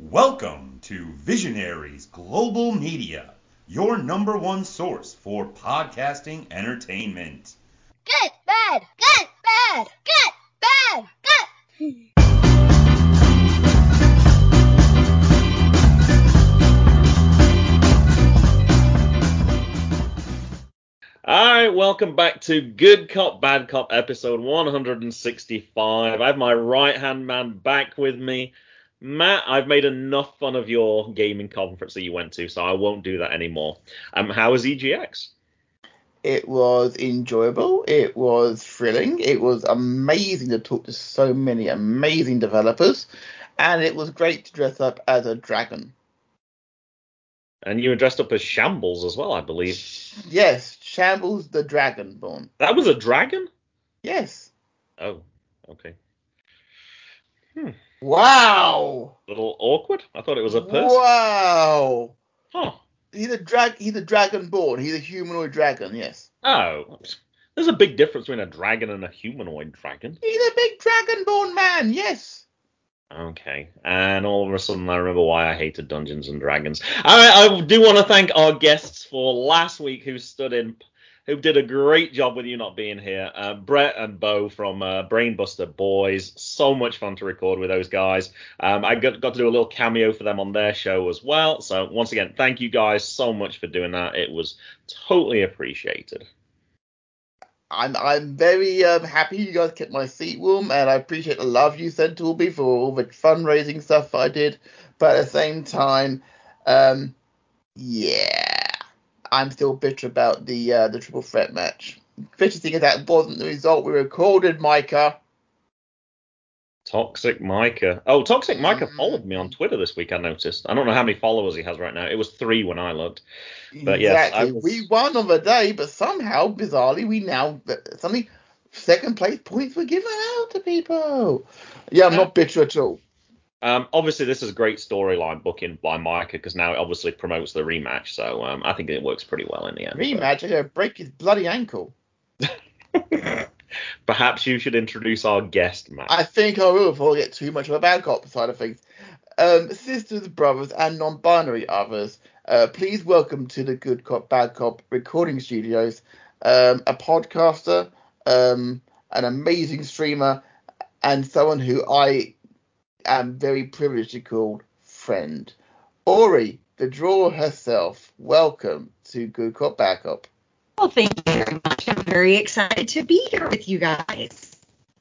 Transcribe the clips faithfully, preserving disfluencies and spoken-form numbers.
Welcome to Visionaries Global Media, your number one source for podcasting entertainment. Good, bad, good, bad, good, bad, good. Alright, welcome back to Good Cop, Bad Cop, episode one hundred sixty-five. I have my right-hand man back with me. Matt, I've made enough fun of your gaming conference that you went to, so I won't do that anymore. Um, how was E G X? It was enjoyable. It was thrilling. It was amazing to talk to so many amazing developers. And it was great to dress up as a dragon. And you were dressed up as Shambles as well, I believe. Yes, Shambles the Dragonborn. That was a dragon? Yes. Oh, okay. Hmm. Wow. A little awkward. I thought it was a person. Wow. Huh. He's a drag. He's a dragonborn. He's a humanoid dragon. Yes. Oh, there's a big difference between a dragon and a humanoid dragon. He's a big dragonborn man. Yes. Okay, and all of a sudden I remember why I hated Dungeons and Dragons. I, I do want to thank our guests for last week who stood in, who did a great job with you not being here. Uh, Brett and Bo from uh, Brainbuster Boys. So much fun to record with those guys. Um, I got, got to do a little cameo for them on their show as well. So once again, thank you guys so much for doing that. It was totally appreciated. I'm I'm very um, happy you guys kept my seat warm, and I appreciate the love you sent to me for all the fundraising stuff I did. But at the same time, um, yeah, I'm still bitter about the uh, the triple threat match. Bitter thing is that wasn't the result we recorded, Micah. Toxic Micah. Oh, Toxic Micah Mm. followed me on Twitter this week, I noticed. I don't know how many followers he has right now. It was three when I looked. But yes, I Exactly. was... We won on the day, but somehow, bizarrely, we now suddenly second place points were given out to people. Yeah, I'm not bitter at all. Um, obviously, this is a great storyline booking by Micah because now it obviously promotes the rematch. So um, I think it works pretty well in the end. Rematch, I'm going to break his bloody ankle. Perhaps you should introduce our guest, Matt. I think I will before I get too much of a bad cop side of things. Um, sisters, brothers, and non-binary others, uh, please welcome to the Good Cop, Bad Cop recording studios, um, a podcaster, um, an amazing streamer, and someone who I am very privileged to call friend. Ori, the drawer herself, welcome to Good Cop, Bad Cop. Well, thank you very much. I'm very excited to be here with you guys.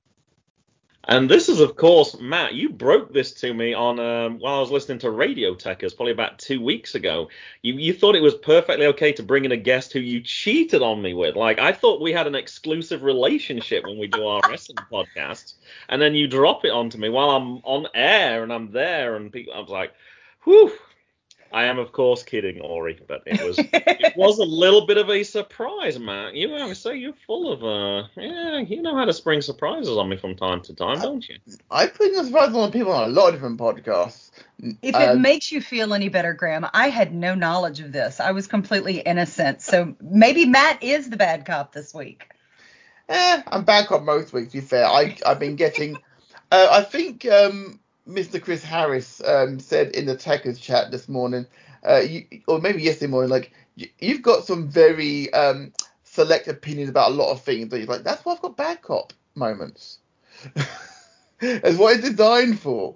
And this is, of course, Matt, you broke this to me on um, while I was listening to Radio Techers probably about two weeks ago. You you thought it was perfectly okay to bring in a guest who you cheated on me with. Like, I thought we had an exclusive relationship when we do our wrestling podcasts. And then you drop it onto me while I'm on air and I'm there. And people, I was like, whew. I am, of course, kidding, Ori, but it was it was a little bit of a surprise, Matt. You I would say you're full of uh, yeah, you know how to spring surprises on me from time to time, don't you? I put a surprise on people on a lot of different podcasts. If Uh, it makes you feel any better, Graham, I had no knowledge of this. I was completely innocent. So maybe Matt is the bad cop this week. Eh, I'm bad cop most weeks, to be fair. I, I've been getting... uh, I think um, Mister Chris Harris um, said in the Techers chat this morning, uh, you, or maybe yesterday morning, like, you, you've got some very um, select opinions about a lot of things. But he's like, that's why I've got bad cop moments. That's what it's designed for.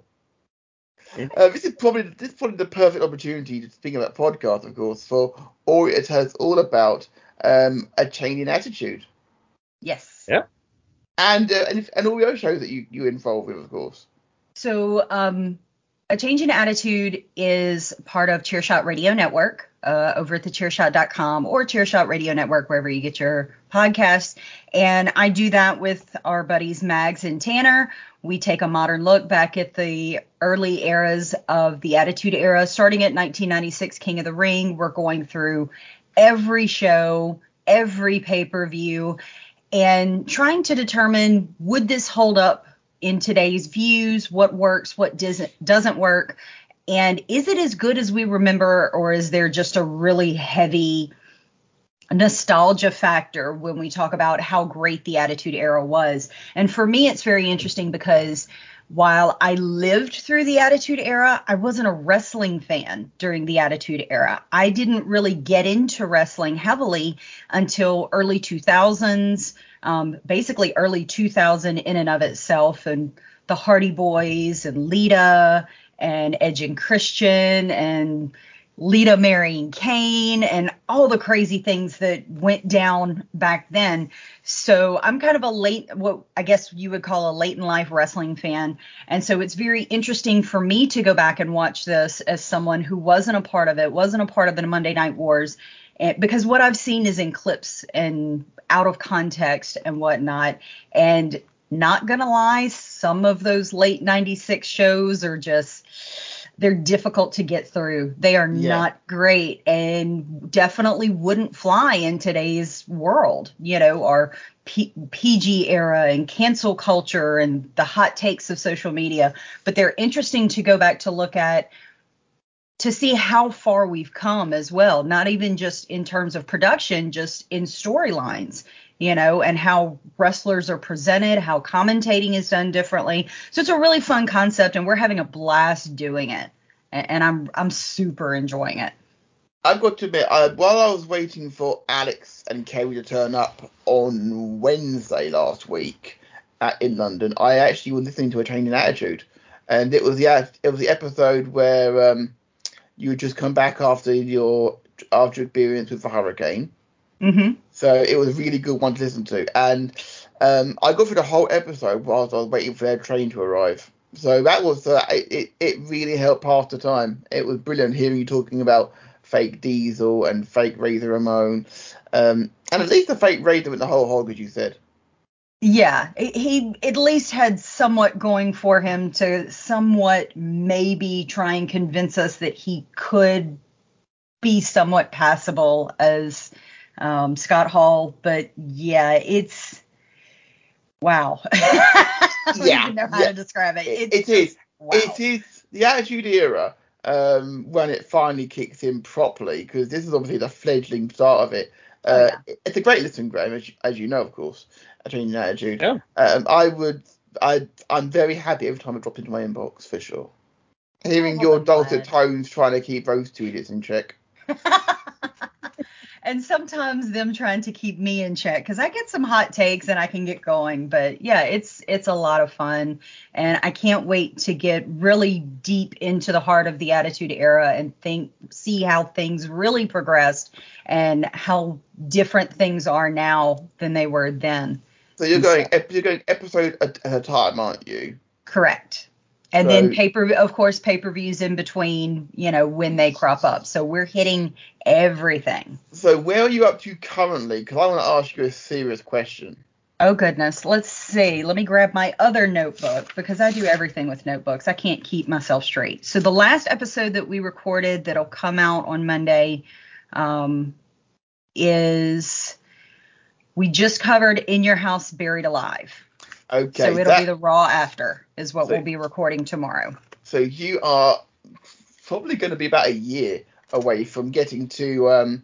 Uh, this is probably this is probably the perfect opportunity to speak about podcasts, of course, for Ori to tell us all about um, a change in attitude. Yes. Yeah. And uh, and, if, and all your shows that you you involved with, of course. So um, A Change in Attitude is part of Chairshot Radio Network uh, over at the chairshot dot com or Chairshot Radio Network, wherever you get your podcasts. And I do that with our buddies Mags and Tanner. We take a modern look back at the early eras of the Attitude Era, starting at nineteen ninety-six King of the Ring. We're going through every show, every pay-per-view, and trying to determine, would this hold up in today's views? What works, what doesn't doesn't work, and is it as good as we remember, or is there just a really heavy nostalgia factor when we talk about how great the Attitude Era was? And for me, it's very interesting because while I lived through the Attitude Era, I wasn't a wrestling fan during the Attitude Era. I didn't really get into wrestling heavily until early two thousands, um, basically early two thousand in and of itself, and the Hardy Boys and Lita and Edge and Christian and Lita marrying Kane and all the crazy things that went down back then. So I'm kind of a late, what I guess you would call a late in life wrestling fan. And so it's very interesting for me to go back and watch this as someone who wasn't a part of it, wasn't a part of the Monday Night Wars, and, because what I've seen is in clips and out of context and whatnot. And not gonna lie, some of those late ninety-six shows are just, they're difficult to get through. They are Yeah. not great and definitely wouldn't fly in today's world, you know, our P- PG era and cancel culture and the hot takes of social media. But they're interesting to go back to look at, to see how far we've come as well, not even just in terms of production, just in storylines, you know, and how wrestlers are presented, how commentating is done differently. So it's a really fun concept, and we're having a blast doing it. And, and I'm I'm super enjoying it. I've got to admit, uh, while I was waiting for Alex and Kerry to turn up on Wednesday last week at, in London, I actually was listening to A Change in Attitude, and it was the it was the episode where um, you had just come back after your after experience with the hurricane. Mm-hmm. So it was a really good one to listen to. And um, I got through the whole episode whilst I was waiting for their train to arrive. So that was, uh, it, it really helped pass the time. It was brilliant hearing you talking about fake Diesel and fake Razor Ramon. Um, and at least the fake Razor went the whole hog, as you said. Yeah, he at least had somewhat going for him to somewhat maybe try and convince us that he could be somewhat passable as um, Scott Hall. But yeah, it's wow. I don't Yeah, even know how yeah. to describe it. It, It's it is. just, wow. It is the Attitude Era um, when it finally kicks in properly, because this is obviously the fledgling start of it. Uh, Oh, yeah. It's a great listen, Graham, as you, as you know, of course. A Change in Attitude. Yeah. Um, I would. I. I'm very happy every time it drops into my inbox, for sure. Hearing Oh, your I'm dulcet glad. tones trying to keep those two idiots in check. And sometimes them trying to keep me in check, because I get some hot takes and I can get going. But yeah, it's it's a lot of fun, and I can't wait to get really deep into the heart of the Attitude Era and think see how things really progressed and how different things are now than they were then. So you're And going. so- ep- You're going episode at, at a time, aren't you? Correct. And So- then paper, of course, pay-per-views in between, you know, when they crop up. So we're hitting everything. So where are you up to currently? Because I want to ask you a serious question. Oh, goodness. Let's see. Let me grab my other notebook, because I do everything with notebooks. I can't keep myself straight. So the last episode that we recorded that'll come out on Monday um, is we just covered In Your House Buried Alive. Okay. So it'll that- be the Raw after is what So- we'll be recording tomorrow. So you are probably going to be about a year away from getting to um,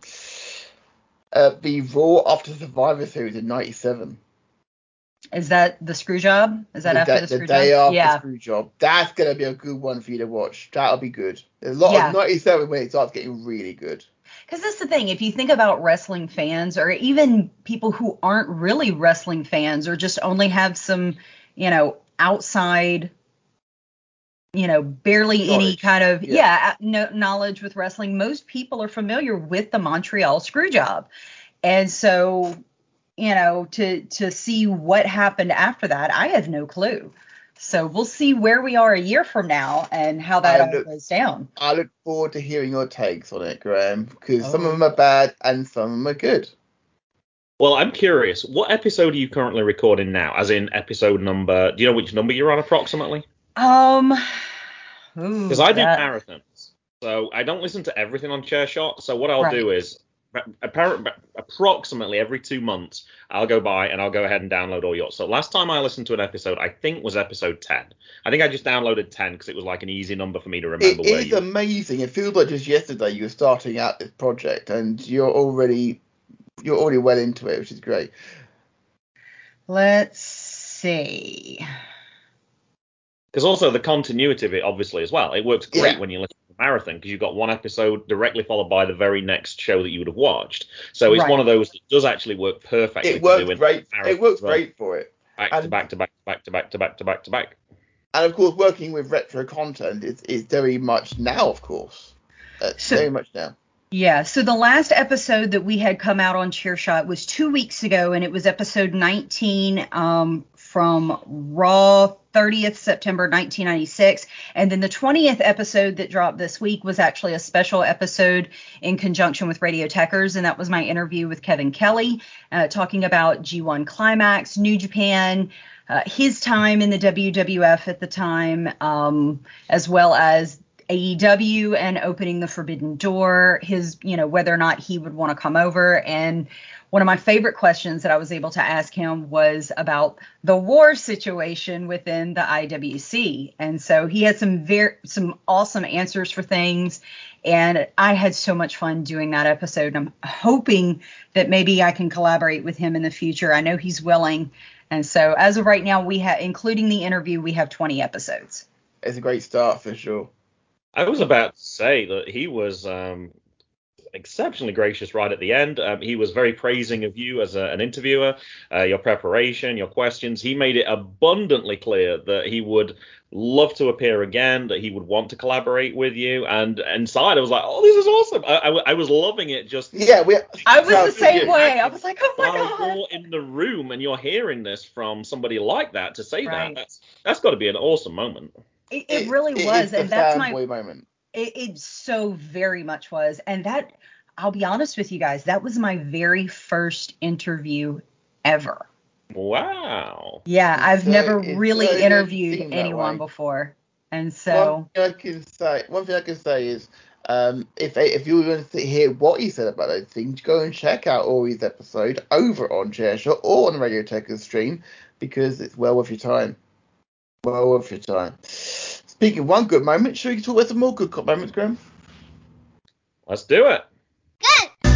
uh, the Raw after Survivor Series in ninety-seven. Is that the screw job? Is that the after day, the the screw day job? after Yeah. Screw Job. That's going to be a good one for you to watch. That'll be good. There's a lot Yeah. of ninety-seven when it starts getting really good. Because that's the thing. If you think about wrestling fans, or even people who aren't really wrestling fans, or just only have some, you know, outside, you know, barely any Knowledge. kind of, Yeah. yeah, no, knowledge with wrestling, most people are familiar with the Montreal Screwjob. And so, you know, to to see what happened after that, I have no clue. So we'll see where we are a year from now and how that I all look- goes down. I look forward to hearing your takes on it, Graham, because some Oh. of them are bad and some of them are good. Well, I'm curious. What episode are you currently recording now? As in episode number? Do you know which number you're on approximately? Um, Because I do that, marathons, so I don't listen to everything on Chairshot. So what I'll Right. do is, apparently, approximately every two months, I'll go by and I'll go ahead and download all yours. So last time I listened to an episode, I think was episode ten. I think I just downloaded ten because it was like an easy number for me to remember It where is you. amazing. It feels like just yesterday you were starting out this project and you're already you're already well into it, which is great. let's see. Because also the continuity of it, obviously, as well. It works great Yeah. when you listen to the marathon because you've got one episode directly followed by the very next show that you would have watched. So it's Right. one of those that does actually work perfectly. It to works do in great. marathon It works as well. great for it. Back to And- back to back to back to back to back to back to back. And of course, working with retro content is, is very much now, of course. Uh, So- very much now. Yeah, so the last episode that we had come out on Cheershot was two weeks ago, and it was episode nineteen um, from Raw thirtieth September nineteen ninety-six. And then the twentieth episode that dropped this week was actually a special episode in conjunction with Radio Techers, and that was my interview with Kevin Kelly, uh, talking about G one Climax, New Japan, uh, his time in the W W F at the time, um, as well as A E W and opening the Forbidden Door, his, you know, whether or not he would want to come over. And one of my favorite questions that I was able to ask him was about the war situation within the I W C. And so he had some very, some awesome answers for things. And I had so much fun doing that episode. And I'm hoping that maybe I can collaborate with him in the future. I know he's willing. And so as of right now, we have, including the interview, we have twenty episodes. It's a great start for sure. I was about to say that he was um, exceptionally gracious right at the end. Um, he was very praising of you as a, an interviewer, uh, your preparation, your questions. He made it abundantly clear that he would love to appear again, that he would want to collaborate with you. And inside, I was like, oh, this is awesome. I, I, I was loving it. Just Yeah, we. I was well, the same yeah, way. I was like, oh my while God. you're in the room and you're hearing this from somebody like that to say Right. that, that's that's got to be an awesome moment. It, it really it was. is the And that's my, fanboy moment. it, it so very much was. And that, I'll be honest with you guys, that was my very first interview ever. Wow. Yeah, It's I've so- never it's really so good interviewed seeing that anyone way. before. And One so, thing I can say, one thing I can say is, um, if if you want to hear what he said about those things, go and check out Ori's episode over on Chairshot or on the Radio Techers stream because it's well worth your time. Well worth your time. Speaking of one good moment, should we talk about some more good cop moments, Graham? Let's do it. Good.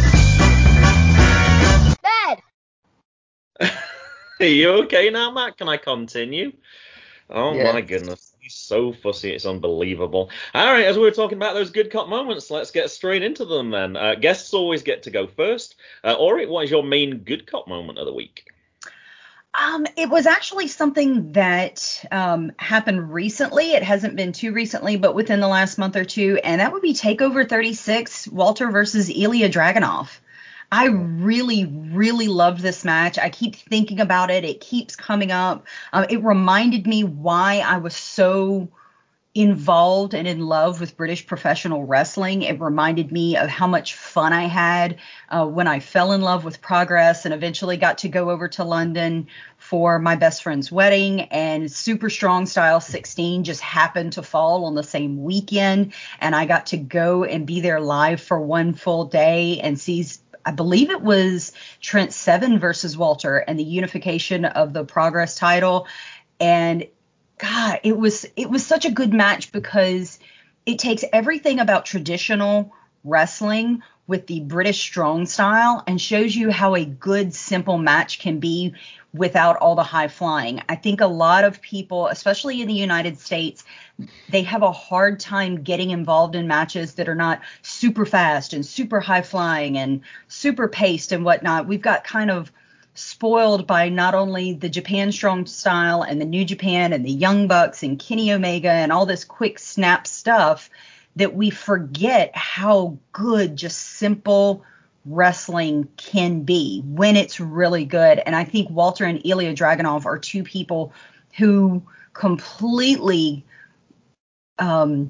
Bad. Are you okay now, Matt? Can I continue? Oh Yeah. my goodness. He's so fussy, it's unbelievable. All right, as we were talking about those good cop moments, let's get straight into them then. Uh, guests always get to go first. Uh, Ori, what is your main good cop moment of the week? Um, it was actually something that um, happened recently. It hasn't been too recently, but within the last month or two, and that would be Takeover thirty-six, Walter versus Ilya Dragunov. I really, really loved this match. I keep thinking about it. It keeps coming up. Um, it reminded me why I was so involved and in love with British professional wrestling. It reminded me of how much fun I had uh, when I fell in love with Progress and eventually got to go over to London for my best friend's wedding. And Super Strong Style sixteen just happened to fall on the same weekend. And I got to go and be there live for one full day and see, I believe it was Trent Seven versus Walter and the unification of the Progress title. And God, it was it was such a good match because it takes everything about traditional wrestling with the British strong style and shows you how a good, simple match can be without all the high flying. I think a lot of people, especially in the United States, they have a hard time getting involved in matches that are not super fast and super high flying and super paced and whatnot. We've got kind of spoiled by not only the Japan Strong Style and the New Japan and the Young Bucks and Kenny Omega and all this quick snap stuff that we forget how good just simple wrestling can be when it's really good. And I think Walter and Ilya Dragunov are two people who completely um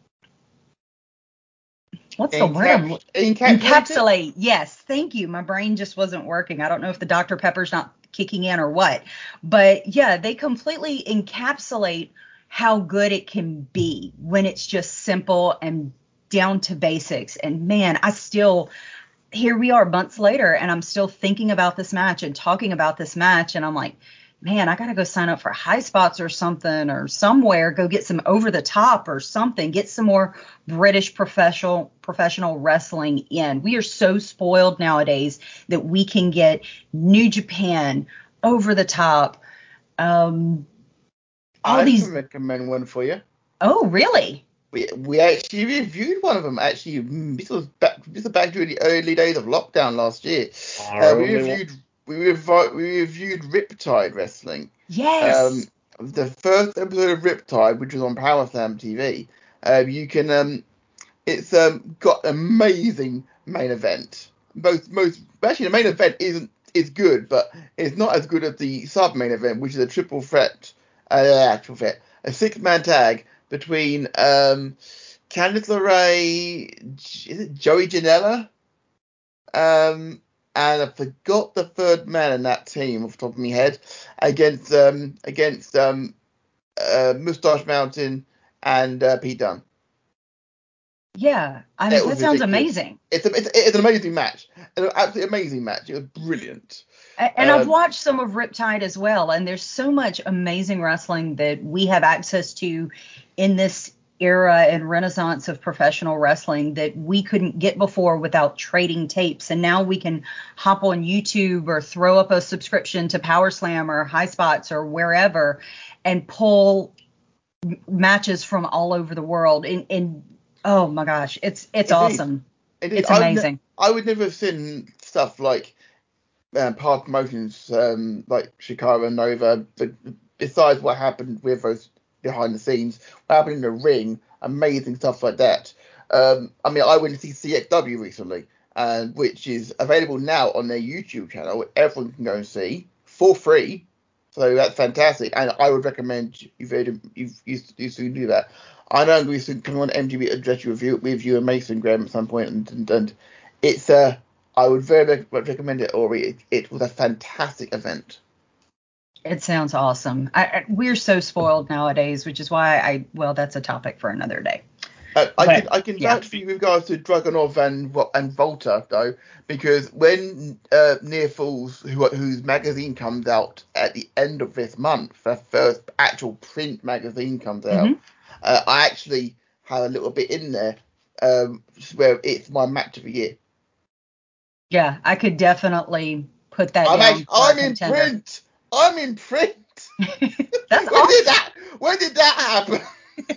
What's the word? I'm, Encapsulate. encapsulate. Yes. Thank you. My brain just wasn't working. I don't know if the Doctor Pepper's not kicking in or what. But yeah, they completely encapsulate how good it can be when it's just simple and down to basics. And man, I still, here we are months later, and I'm still thinking about this match and talking about this match. And I'm like, man, I got to go sign up for High Spots or something or somewhere, go get some over the top or something, get some more British professional professional wrestling in. We are so spoiled nowadays that we can get New Japan over the top. Um, all I these. can recommend one for you. Oh, really? We we actually reviewed one of them. Actually, mm, this was back this was back during the early days of lockdown last year. Our Uh, we only reviewed we revi- we reviewed Riptide Wrestling. Yes. Um, the first episode of Riptide, which was on Power Slam T V. Uh, you can um, it's um got amazing main event. Most most actually the main event isn't is good, but it's not as good as the sub main event, which is a triple threat, uh, actual threat, a six man tag between um, Candice LeRae, is it Joey Janela? Um, and I forgot the third man in that team off the top of my head against um, against um, uh, Mustache Mountain and uh, Pete Dunne. Yeah. I mean, It was that sounds ridiculous. amazing. It's, a, it's it's an amazing match, an absolutely amazing match. It was brilliant. A- And I've Um, watched some of Riptide as well, and there's so much amazing wrestling that we have access to in this era and renaissance of professional wrestling that we couldn't get before without trading tapes. And now we can hop on YouTube or throw up a subscription to Power Slam or High Spots or wherever and pull m- matches from all over the world. And, and oh my gosh, it's it's Indeed. awesome. Indeed. It's I would ne- amazing. I would never have seen stuff like um, Power Promotions, um, like Shikara and Nova, but besides what happened with those behind the scenes, what happened in the ring, amazing stuff like that. Um, I mean, I went to see C X W recently, and which is available now on their YouTube channel. Everyone can go and see for free. So that's fantastic, and I would recommend you you you, you, you should do that. I know we should come on M G B address you review with you and Mason Graham at some point, and and, and it's uh I would very much recommend it, Ori. It, it was a fantastic event. It sounds awesome. I, I, we're so spoiled nowadays, which is why I, well, that's a topic for another day. Uh, I But, can I can yeah. vouch for you with regards to Dragunov and Vo- and Volta though, because when uh, Near Fools, who, whose magazine comes out at the end of this month, the first actual print magazine comes out, Mhm. uh, I actually have a little bit in there um, where it's my match of the year. Yeah, I could definitely put that I'm down actually, for a I'm in contender. print. I'm in print. That's when did awesome. that? When did that happen?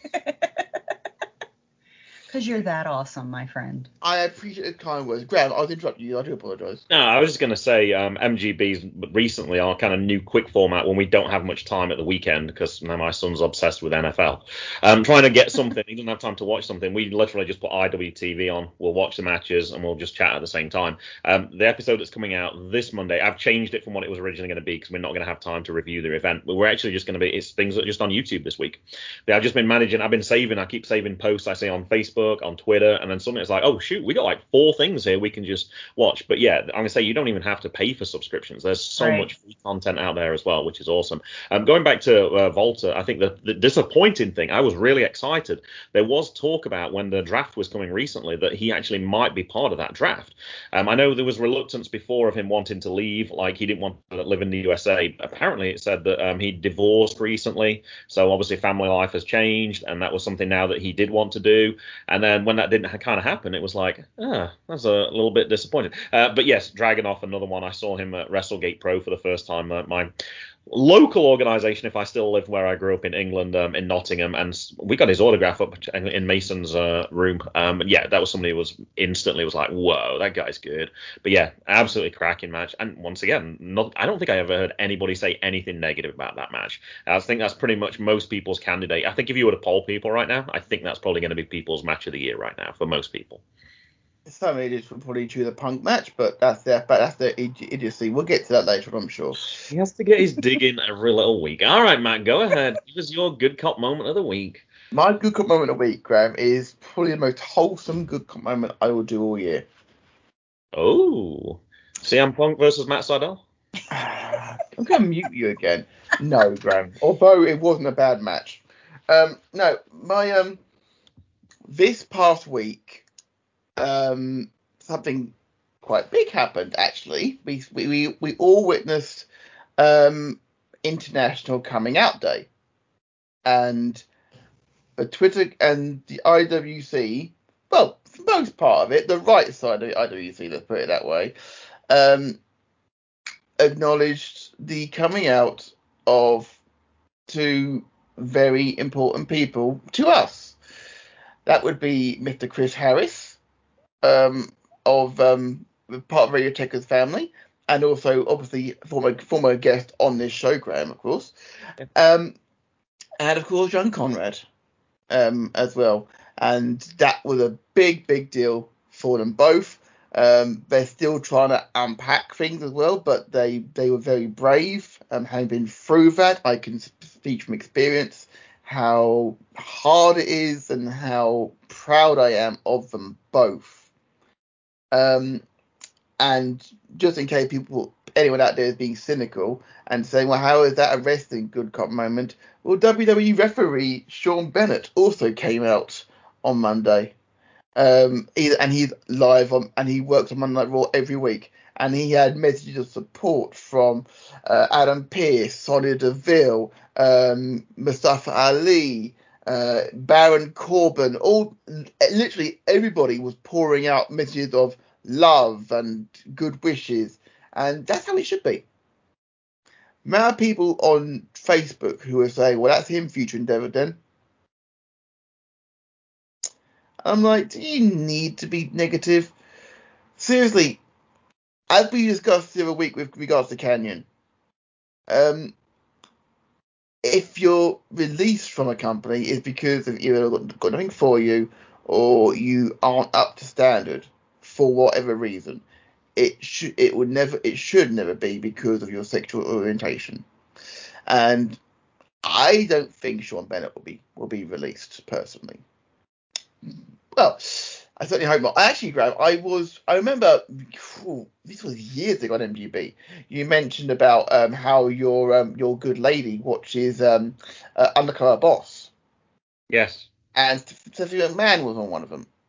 Because you're that awesome, my friend. I appreciate the kind words. Graham, I was interrupting you. I do apologise. No, I was just going to say um, M G Bs recently are kind of new quick format when we don't have much time at the weekend because now my son's obsessed with N F L. Um, trying to get something, he doesn't have time to watch something. We literally just put I W T V on, we'll watch the matches and we'll just chat at the same time. Um, the episode that's coming out this Monday, I've changed it from what it was originally going to be because we're not going to have time to review the event. But we're actually just going to be, it's things that are just on YouTube this week. I've just been managing, I've been saving, I keep saving posts I see on Facebook, on Twitter, and then suddenly it's like, oh shoot, we got like four things here we can just watch. But yeah, I'm gonna say you don't even have to pay for subscriptions. There's so Right. much free content out there as well, which is awesome. Um, going back to uh, Volta, I think the, the disappointing thing, I was really excited. There was talk about when the draft was coming recently that he actually might be part of that draft. Um, I know there was reluctance before of him wanting to leave, like he didn't want to live in the U S A. Apparently, it said that um, he divorced recently, so obviously family life has changed, and that was something now that he did want to do. And then when that didn't kind of happen, it was like, ah, that's a little bit disappointing. Uh, but yes, Dragunov, another one. I saw him at WrestleGate Pro for the first time. Uh, my local organisation, if I still live where I grew up in England, um, in Nottingham, and we got his autograph up in Mason's uh, room. Um, yeah, that was somebody who was instantly was like, whoa, that guy's good. But yeah, absolutely cracking match. And once again, not, I don't think I ever heard anybody say anything negative about that match. I think that's pretty much most people's candidate. I think if you were to poll people right now, I think that's probably going to be people's match of the year right now for most people. Some idiots would probably choose a Punk match, but that's their but that's their idi- idiocy. We'll get to that later, I'm sure. He has to get his dig in every little week. All right, Matt, go ahead. Give us your good cop moment of the week. My good cop moment of the week, Graham, is probably the most wholesome good cop moment I will do all year. Oh, C M Punk versus Matt Sydal? I'm going to mute you again. No, Graham. Although it wasn't a bad match. Um, no, my um, this past week, um, something quite big happened. Actually, we we we all witnessed um International Coming Out Day, and the Twitter and the I W C. Well, for most part of it, the right side of the I W C, let's put it that way, um, acknowledged the coming out of two very important people to us. That would be Mister Chris Harris, um, of um, part of Radio Techers family, and also obviously former former guest on this show, Graham, of course, yeah. um, and of course John Conrad, um, as well. And that was a big, big deal for them both. Um, they're still trying to unpack things as well, but they they were very brave. Um, having been through that, I can speak from experience how hard it is and how proud I am of them both. Um, and just in case people, anyone out there is being cynical and saying, well, how is that a wrestling good cop moment? Well, W W E referee Sean Bennett also came out on Monday. Um, he, and he's live on, and he works on Monday Night Raw every week. And he had messages of support from uh, Adam Pearce, Sonya Deville, um, Mustafa Ali, uh, Baron Corbin. All literally everybody was pouring out messages of love and good wishes, and that's how it should be. There are people on Facebook who are saying, "Well, that's him, future endeavor." Then I'm like, do you need to be negative? Seriously. As we discussed the other week with regards to Canyon, um, if you're released from a company, it's because of either got, got nothing for you or you aren't up to standard for whatever reason. It should, it would never, it should never be because of your sexual orientation. And I don't think Sean Bennett will be will be released personally. Well, I certainly hope not. I actually, Graham, I was, I remember, whew, this was years ago on M G B. You mentioned about um, how your um, your good lady watches um, uh, Undercover Boss. Yes. And Stephanie McMahon was on one of them.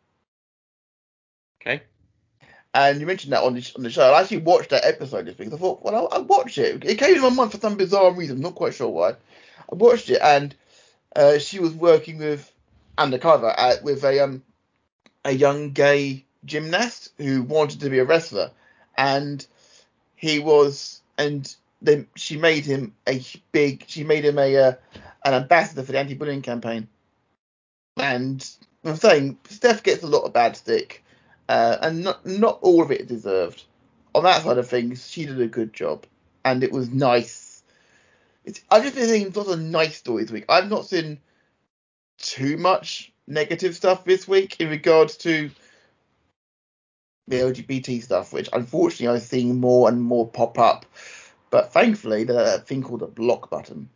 Okay. And you mentioned that on the, on the show. I actually watched that episode this week. I thought, well, I'll, I'll watch it. It came in my mind for some bizarre reason. I'm not quite sure why. I watched it, and uh, she was working with undercover at, with a um. a young gay gymnast who wanted to be a wrestler, and he was, and then she made him a big, she made him a uh, an ambassador for the anti-bullying campaign. And I'm saying Steph gets a lot of bad stick, uh, and not not all of it deserved. On that side of things, she did a good job, and it was nice. It's, I've just been seeing lots of nice stories this week. I've not seen too much negative stuff this week in regards to the L G B T stuff, which unfortunately I'm seeing more and more pop up. But thankfully, there's that thing called a block button.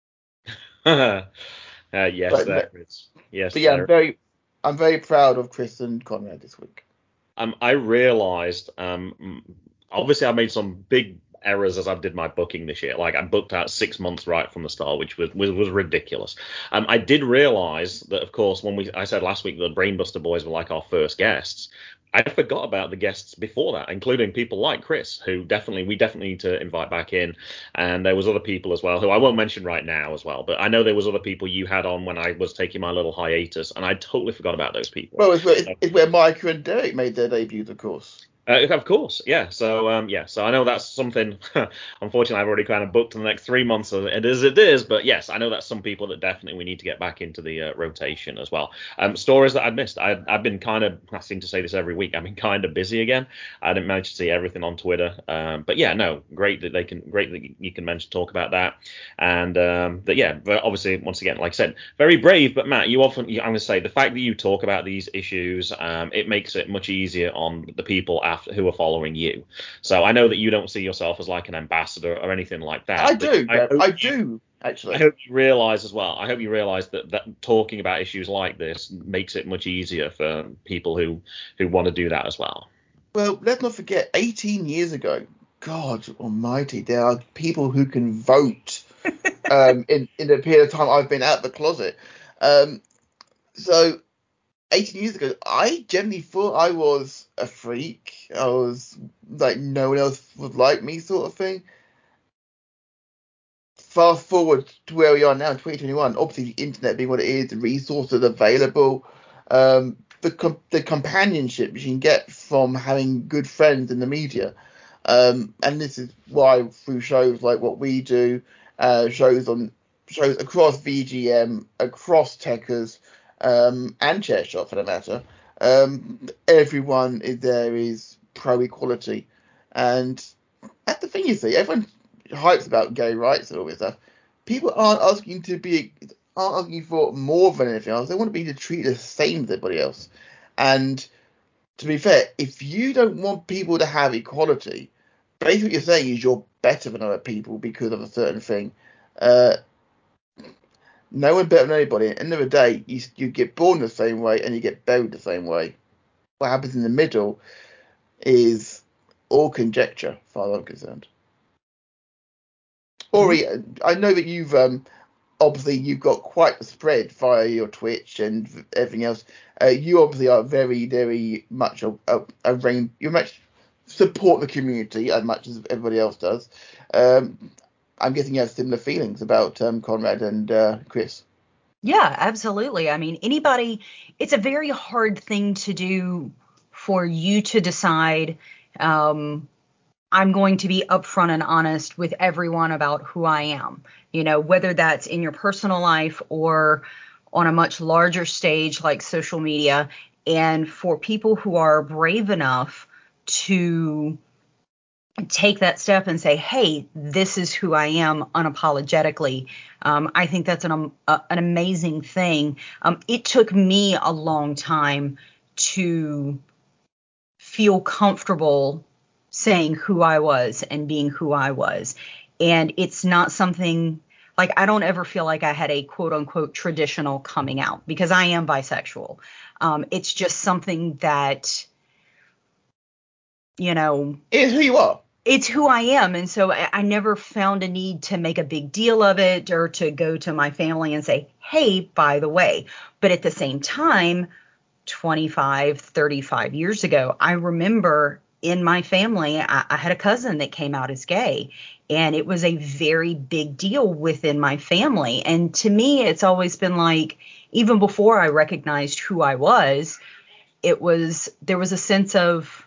uh, yes, but, there is. Yes, but yeah, there I'm very, I'm very proud of Chris and Conrad this week. Um, I realised, um, obviously I made some big errors as I did my booking this year. Like I booked out six months right from the start, which was was, was ridiculous. Um, I did realise that, of course, when we I said last week that the Brainbuster Boys were like our first guests, I forgot about the guests before that, including people like Chris, who definitely we definitely need to invite back in. And there was other people as well, who I won't mention right now as well. But I know there was other people you had on when I was taking my little hiatus, and I totally forgot about those people. Well, it's where, so, it's where Micah and Derek made their debuts, of course. Uh, of course, yeah. So, um, yeah. So I know that's something. Unfortunately, I've already kind of booked in the next three months. So it is, it is. But yes, I know that's some people that definitely we need to get back into the uh, rotation as well. Um, stories that I've missed. I, I've been kind of. I seem to say this every week. I've been kind of busy again. I didn't manage to see everything on Twitter. Um, but yeah, no, great that they can. Great that you can mention talk about that. And um, but yeah, but obviously, once again, like I said, very brave. But Matt, you often. I'm going to say the fact that you talk about these issues, um, it makes it much easier on the people after. Who are following you. So I know that you don't see yourself as like an ambassador or anything like that. I do, I, I you, do, actually. I hope you realise as well. I hope you realise that, that talking about issues like this makes it much easier for people who, who want to do that as well. Well, let's not forget, eighteen years ago, God almighty, there are people who can vote um, in, in the period of time I've been out of the closet. Um, so... eighteen years ago, I generally thought I was a freak. I was like no one else would like me, sort of thing. Fast forward to where we are now in twenty twenty-one. Obviously, the internet being what it is, the resources available, um, the com- the companionship you can get from having good friends in the media, um, and this is why through shows like what we do, uh, shows on shows across V G M, across Techers, um, and Chairshot for that matter. Um, everyone is there is pro equality, and that's the thing you see. Everyone hypes about gay rights and all this stuff. People aren't asking to be aren't asking for more than anything else. They want to be treated the same as everybody else. And to be fair, if you don't want people to have equality, basically what you're saying is you're better than other people because of a certain thing. Uh, no one better than anybody. At the end of the day, you you get born the same way and you get buried the same way. What happens in the middle is all conjecture, as far as I'm concerned. Ori, I know that you've um, obviously you've got quite the spread via your Twitch and everything else. Uh, you obviously are very, very much a, a, a rain. You much support the community as much as everybody else does. Um, I'm guessing you have similar feelings about um, Conrad and uh, Chris. Yeah, absolutely. I mean, anybody, it's a very hard thing to do for you to decide. Um, I'm going to be upfront and honest with everyone about who I am, you know, whether that's in your personal life or on a much larger stage like social media. And for people who are brave enough to take that step and say, hey, this is who I am unapologetically. Um, I think that's an, um, uh, an amazing thing. Um, it took me a long time to feel comfortable saying who I was and being who I was. And it's not something like I don't ever feel like I had a quote unquote traditional coming out because I am bisexual. Um, it's just something that, you know, It's who you are. It's who I am. And so I, I never found a need to make a big deal of it or to go to my family and say, hey, by the way. But at the same time, twenty-five, thirty-five years ago, I remember in my family, I, I had a cousin that came out as gay, and it was a very big deal within my family. And to me, it's always been like, even before I recognized who I was, it was, there was a sense of,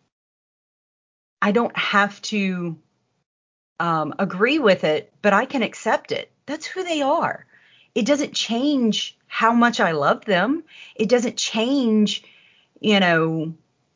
I don't have to um, agree with it, but I can accept it. That's who they are. It doesn't change how much I love them. It doesn't change, you know,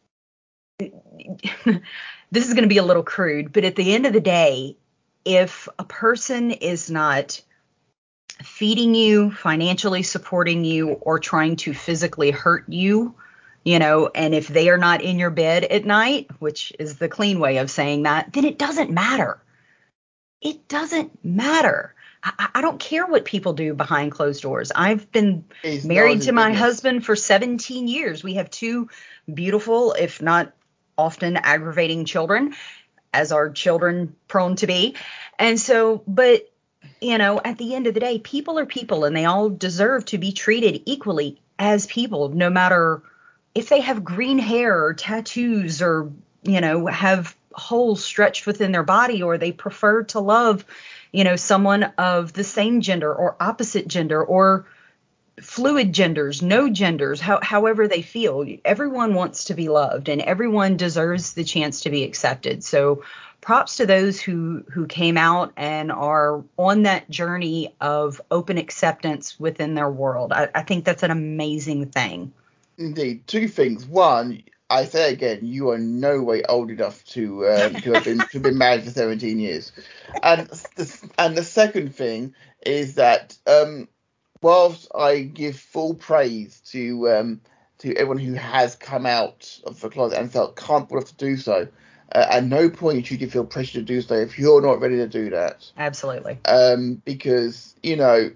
this is going to be a little crude, but at the end of the day, if a person is not feeding you, financially supporting you, or trying to physically hurt you, you know, and if they are not in your bed at night, which is the clean way of saying that, then it doesn't matter. It doesn't matter. I, I don't care what people do behind closed doors. I've been It's married not to my business. husband for seventeen years. We have two beautiful, if not often aggravating children, as are children prone to be. And so, but, you know, at the end of the day, people are people and they all deserve to be treated equally as people, no matter if they have green hair or tattoos or, you know, have holes stretched within their body, or they prefer to love, you know, someone of the same gender or opposite gender or fluid genders, no genders, how, however they feel. Everyone wants to be loved and everyone deserves the chance to be accepted. So props to those who, who came out and are on that journey of open acceptance within their world. I, I think that's an amazing thing. Indeed, two things. One, I say again, you are no way old enough to um, to have been to have been married for seventeen years, and the, and the second thing is that um, whilst I give full praise to um, to everyone who has come out of the closet and felt comfortable enough to do so, uh, at no point should you feel pressure to do so if you're not ready to do that. Absolutely. Um, because you know,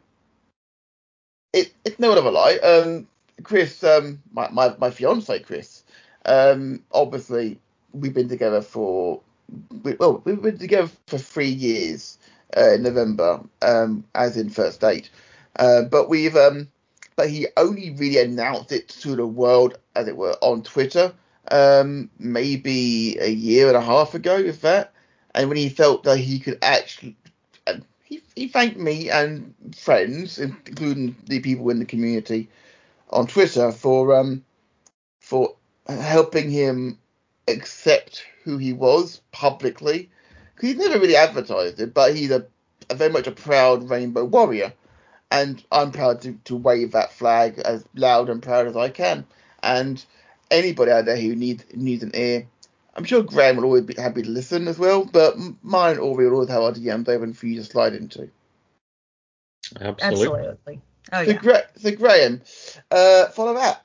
it it's no one of a lie. Um, Chris, um, my, my, my fiance Chris, um, obviously we've been together for, we, well, we've been together for three years uh, in November, um, as in first date. Uh, but we've, um, but he only really announced it to the world, as it were, on Twitter, um, maybe a year and a half ago, if that. And when he felt that he could actually, and he, he thanked me and friends, including the people in the community on Twitter, for um for helping him accept who he was publicly. Because he's never really advertised it, but he's a a very much a proud Rainbow Warrior, and I'm proud to, to wave that flag as loud and proud as I can. And anybody out there who needs needs an ear, I'm sure Graham will always be happy to listen as well, but mine and Ori will always have our D Ms open for you to slide into. Absolutely. Absolutely. Oh, so, yeah. Gra- so Graham, uh, follow that.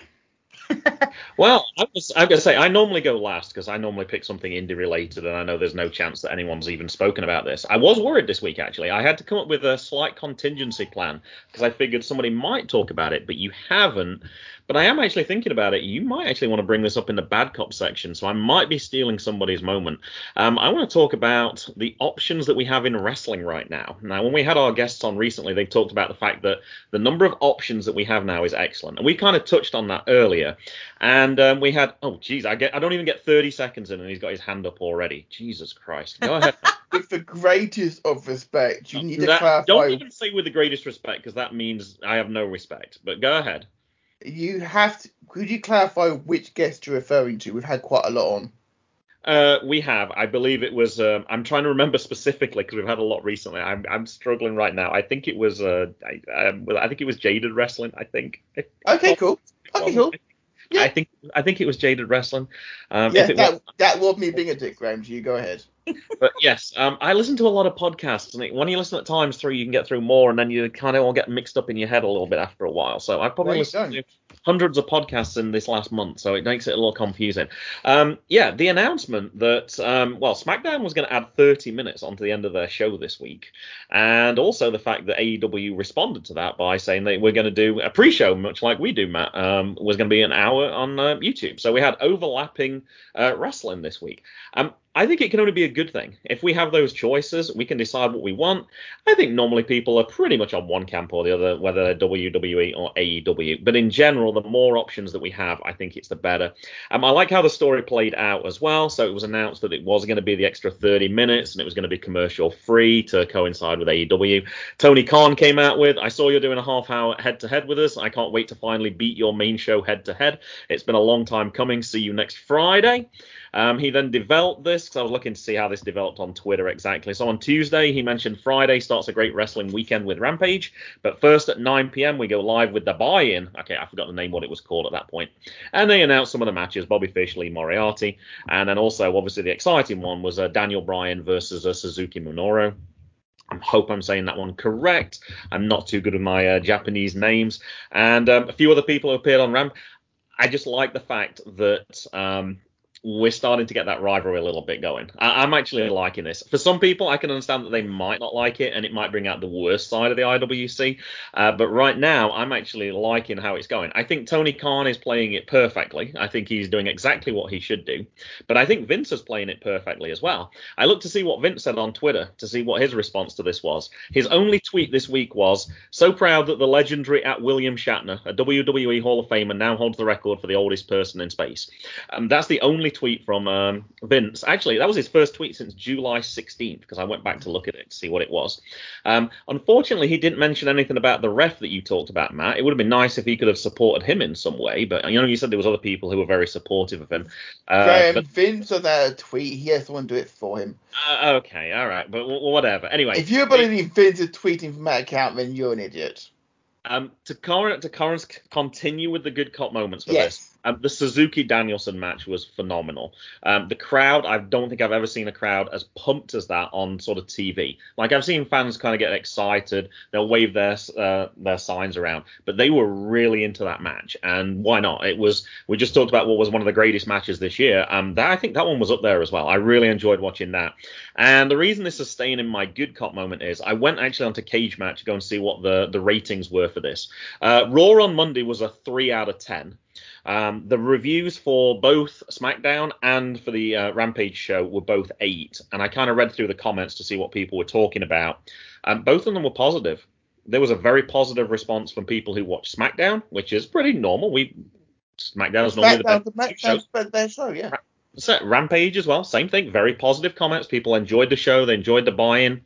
Well, I was, I'm going to say, I normally go last because I normally pick something indie related, and I know there's no chance that anyone's even spoken about this. I was worried this week, actually. I had to come up with a slight contingency plan because I figured somebody might talk about it, but you haven't. But I am actually thinking about it. You might actually want to bring this up in the bad cop section, so I might be stealing somebody's moment. Um, I want to talk about the options that we have in wrestling right now. Now, when we had our guests on recently, they talked about the fact that the number of options that we have now is excellent, and we kind of touched on that earlier. And um, we had, oh, geez, I get, I don't even get thirty seconds in, and he's got his hand up already. Jesus Christ. Go ahead. With the greatest of respect, you need to That, clarify. don't even say with the greatest respect, because that means I have no respect. But go ahead. You have to. Could you clarify which guest you're referring to? We've had quite a lot on. Uh, we have. I believe it was. Um, I'm trying to remember specifically because we've had a lot recently. I'm I'm struggling right now. I think it was. Uh, I, um, I think it was Jaded Wrestling. I think. Okay, cool. Okay, cool. Yeah. I think I think it was Jaded Wrestling. Um, yeah, if it that was, that was me being a dick, Graham. So you go ahead. But yes, um, I listen to a lot of podcasts, and it, when you listen at times through, you can get through more, and then you kind of all get mixed up in your head a little bit after a while. So I've probably Well, listened to hundreds of podcasts in this last month, so it makes it a little confusing. Um, yeah, the announcement that, um, well, SmackDown was going to add thirty minutes onto the end of their show this week, and also the fact that A E W responded to that by saying that we're going to do a pre-show, much like we do, Matt, um, was going to be an hour on uh, YouTube. So we had overlapping uh, wrestling this week. Um, I think it can only be a good thing. If we have those choices, we can decide what we want. I think normally people are pretty much on one camp or the other, whether they're W W E or A E W. But in general, the more options that we have, I think it's the better. Um, I like how the story played out as well. So it was announced that it was going to be the extra thirty minutes and it was going to be commercial free to coincide with A E W. Tony Khan came out with, I saw you're doing a half hour head to head with us. I can't wait to finally beat your main show head to head. It's been a long time coming. See you next Friday. Um, he then developed this because I was looking to see how this developed on Twitter exactly. So on Tuesday, he mentioned Friday starts a great wrestling weekend with Rampage. But first at nine p.m., we go live with the buy-in. Okay, I forgot the name, what it was called at that point. And they announced some of the matches, Bobby Fish, Lee Moriarty. And then also, obviously, the exciting one was uh, Daniel Bryan versus uh, Suzuki Minoru. I hope I'm saying that one correct. I'm not too good with my uh, Japanese names. And um, a few other people who appeared on Ramp. I just like the fact that um, we're starting to get that rivalry a little bit going. I- I'm actually liking this. For some people, I can understand that they might not like it, and it might bring out the worst side of the I W C. Uh, but right now, I'm actually liking how it's going. I think Tony Khan is playing it perfectly. I think he's doing exactly what he should do. But I think Vince is playing it perfectly as well. I looked to see what Vince said on Twitter, to see what his response to this was. His only tweet this week was, so proud that the legendary at William Shatner, a W W E Hall of Famer, now holds the record for the oldest person in space. Um, that's the only tweet from um, Vince. Actually, that was his first tweet since July sixteenth, because I went back to look at it to see what it was. Um, unfortunately, he didn't mention anything about the ref that you talked about, Matt. It would have been nice if he could have supported him in some way, but you know, you said there was other people who were very supportive of him. Uh, Graham, but, Vince does out a tweet. He has someone do it for him. uh, okay, all right, but w- whatever. Anyway, If you're believing Vince is tweeting from that account, then you're an idiot. Um, to current to current continue with the good cop moments for Yes. this. Um, the Suzuki Danielson match was phenomenal. Um, the crowd, I don't think I've ever seen a crowd as pumped as that on sort of T V. Like I've seen fans kind of get excited, they'll wave their uh, their signs around, but they were really into that match. And why not? It was. We just talked about what was one of the greatest matches this year. Um, that I think that one was up there as well. I really enjoyed watching that. And the reason this is staying in my good cop moment is I went actually onto Cage Match to go and see what the the ratings were for this. Uh, Raw on Monday was a three out of ten. Um, the reviews for both SmackDown and for the uh, Rampage show were both eight. And I kind of read through the comments to see what people were talking about. Um, both of them were positive. There was a very positive response from people who watched SmackDown, which is pretty normal. We SmackDown is normally SmackDown's the the best show. best, best show, yeah. So, Rampage as well, same thing. Very positive comments. People enjoyed the show. They enjoyed the buy-in.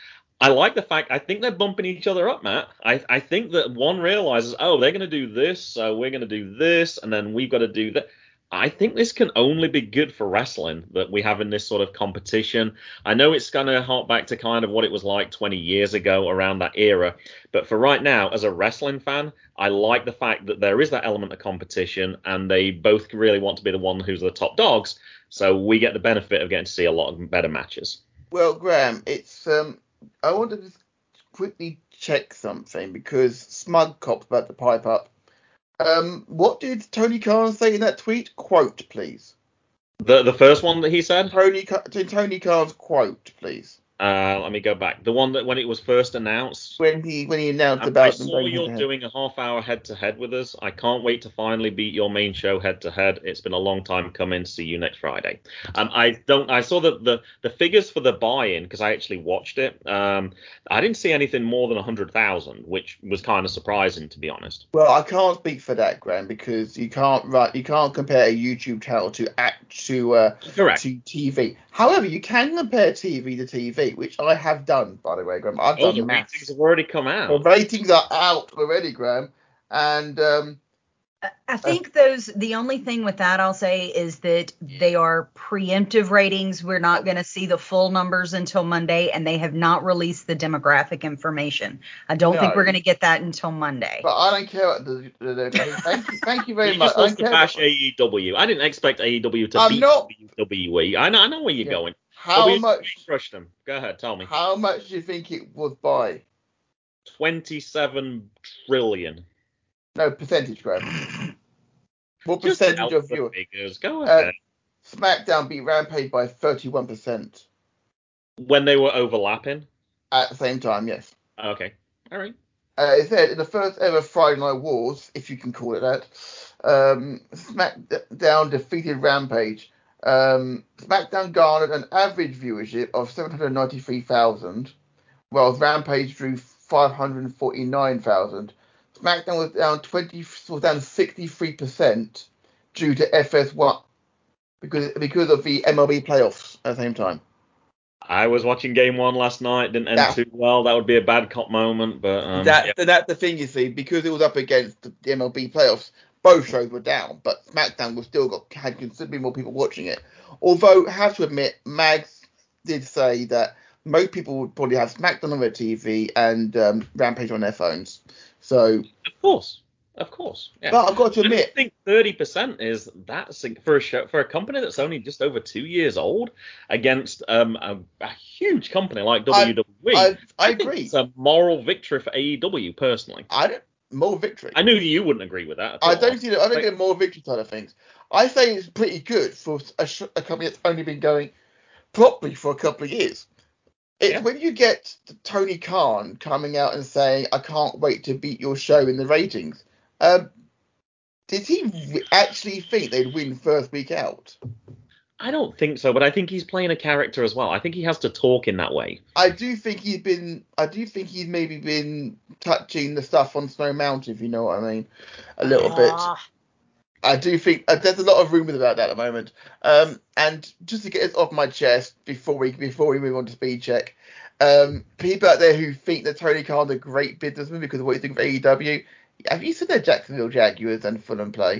I like the fact, I think they're bumping each other up, Matt. I, I think that one realizes, oh, they're going to do this, so we're going to do this, and then we've got to do that. I think this can only be good for wrestling that we have in this sort of competition. I know it's going to hark back to kind of what it was like twenty years ago around that era. But for right now, as a wrestling fan, I like the fact that there is that element of competition and they both really want to be the one who's the top dogs. So we get the benefit of getting to see a lot of better matches. Well, Graham, it's um, I want to just quickly check something because Smug Cop's about to pipe up. Um, what did Tony Khan say in that tweet? Quote, please. The the first one that he said? Tony Tony Khan's quote, please. Uh, let me go back. The one that when it was first announced. When he when he announced I, about I them saw going you're head-to-head. doing a half hour head to head with us. I can't wait to finally beat your main show head to head. It's been a long time coming. See you next Friday. Um, I don't. I saw the the, the figures for the buy-in because I actually watched it. Um, I didn't see anything more than a hundred thousand, which was kind of surprising to be honest. Well, I can't speak for that, Graham, because you can't write, you can't compare a YouTube channel to act to uh, Correct. to T V. However, you can compare T V to T V, which I have done, by the way, Graham. I've Oh, done the maths. ratings have already come The out. ratings are out already, Graham, and um, I think those the only thing with that I'll say is that they are preemptive ratings. We're not going to see the full numbers until Monday, and they have not released the demographic information. I don't No. think we're going to get that until Monday. but I don't care. What the, the, the, thank you, thank you very He much. just I wants don't to care bash what- A E W. I didn't expect A E W to I'm beat not- W W E. I know, I know where you're Yeah. going. How W W E much? crushed them. Go ahead, tell me. How much do you think it was by? twenty-seven trillion. No percentage, Graham. What Just percentage out of the viewers? figures. Go Uh, ahead. SmackDown beat Rampage by thirty-one percent When they were overlapping. at the same time. Yes. Okay. All right. Uh, it said in the first ever Friday Night Wars, if you can call it that, um, SmackDown defeated Rampage. Um, SmackDown garnered an average viewership of seven hundred ninety-three thousand, while Rampage drew five hundred forty-nine thousand. SmackDown was down twenty, was down sixty-three percent due to F S one because because of the M L B playoffs at the same time. I was watching game one last night. Didn't end Yeah. too well. That would be a bad cop moment, but um, That yeah. that's the thing, you see, because it was up against the M L B playoffs. Both shows were down, but SmackDown was still got had considerably more people watching it. Although I have to admit, Mags did say that most people would probably have SmackDown on their T V and um, Rampage on their phones. So, Of course, of course. Yeah. but I've got to I don't admit, think thirty percent is that sig- for a show, for a company that's only just over two years old against um, a, a huge company like W W E. I I think agree. it's a moral victory for A E W personally. I don't more victory. I knew you wouldn't agree with that. At I all. don't see. The, I don't Like- get more victory side of things. I say it's pretty good for a, sh- a company that's only been going properly for a couple of years. It's Yeah. when you get Tony Khan coming out and saying, "I can't wait to beat your show in the ratings." Um, did he re- actually think they'd win first week out? I don't think so, but I think he's playing a character as well. I think he has to talk in that way. I do think he's been. I do think he's maybe been touching the stuff on Snow Mountain, if you know what I mean, a little bit. Ah, I do think uh, there's a lot of rumours about that at the moment. Um, and just to get it off my chest before we before we move on to speed check, um, people out there who think that Tony Khan's a great businessman because of what he's doing for A E W, have you seen their Jacksonville Jaguars and Fulham play?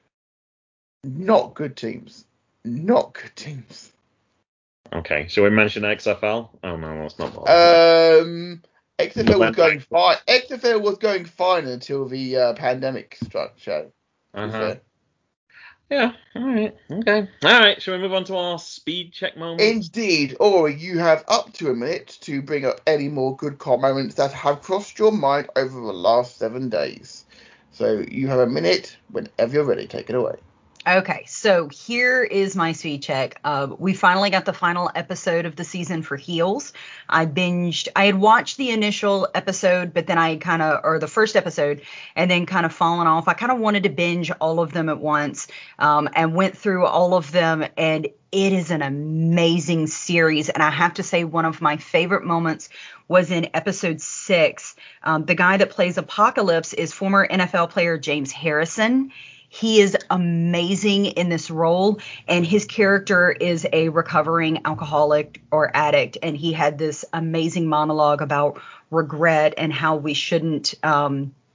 Not good teams. Not good teams. Okay, shall we mention X F L? Oh no, that's not bad. Um, X F L was going fine. X F L was going fine until the uh, pandemic struck. Show. Uh-huh. Yeah, all right, okay. All right, shall we move on to our speed check moment? Indeed, or you have up to a minute to bring up any more good cop moments that have crossed your mind over the last seven days. So you have a minute whenever you're ready. Take it away. Okay, so here is my speed check. Uh, we finally got the final episode of the season for Heels. I binged, I had watched the initial episode, but then I kind of, or the first episode, and then kind of fallen off. I kind of wanted to binge all of them at once, um, and went through all of them, and it is an amazing series. And I have to say, one of my favorite moments was in episode six. Um, the guy that plays Apocalypse is former N F L player James Harrison. He is amazing in this role, and his character is a recovering alcoholic or addict, and he had this amazing monologue about regret and how we shouldn't um,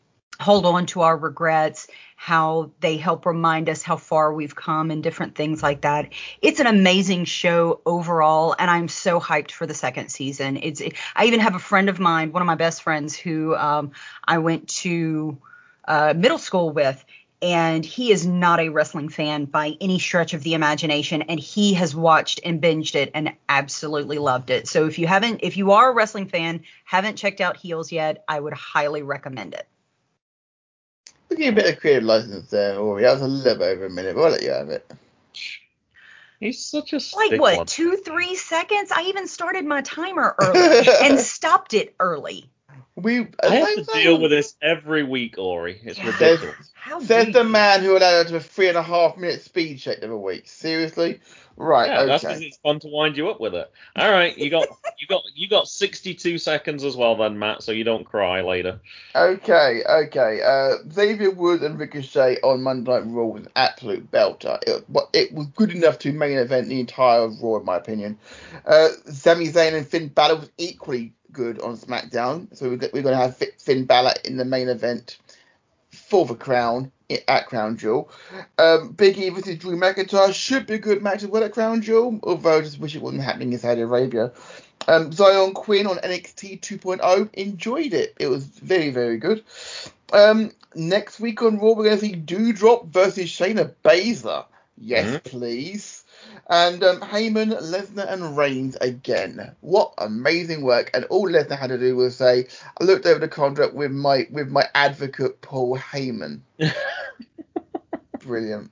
hold on to our regrets, how they help remind us how far we've come and different things like that. It's an amazing show overall, and I'm so hyped for the second season. It's it, I even have a friend of mine, one of my best friends, who um, I went to uh, middle school with, and he is not a wrestling fan by any stretch of the imagination, and he has watched and binged it and absolutely loved it. So if you haven't, if you are a wrestling fan, haven't checked out Heels yet, I would highly recommend it. We'll give you a bit of creative license there, Ori. That was a little bit over a minute, but I'll let you have it. He's such a Like what, stickler. two, three seconds? I even started my timer early and stopped it early. We I have to deal with this every week, Ori. It's Yeah. ridiculous. How Says do the you? man who allowed to a three and a half minute speed check the other week. Seriously? Right, Yeah, that's because okay. it's fun to wind you up with it. All right, you got you got you got sixty-two seconds as well then, Matt, so you don't cry later. Okay, okay. Uh, Xavier Woods and Ricochet on Monday Night Raw was an absolute belter. It, but it was good enough to main event the entire Raw, in my opinion. Uh, Sami Zayn and Finn Balor was equally good on SmackDown, so we're, we're going to have Finn Balor in the main event for the crown at Crown Jewel. Um, Big E versus Drew McIntyre should be a good match as well at Crown Jewel, although I just wish it wasn't happening in Saudi Arabia. Um, Zion Quinn on N X T two point oh, enjoyed it. It was very, very good. Um, next week on Raw, we're going to see Doudrop versus Shayna Baszler. Yes, Mhm. please. And um, Heyman, Lesnar, and Reigns again. What amazing work! And all Lesnar had to do was say, "I looked over the contract with my with my advocate Paul Heyman." Brilliant.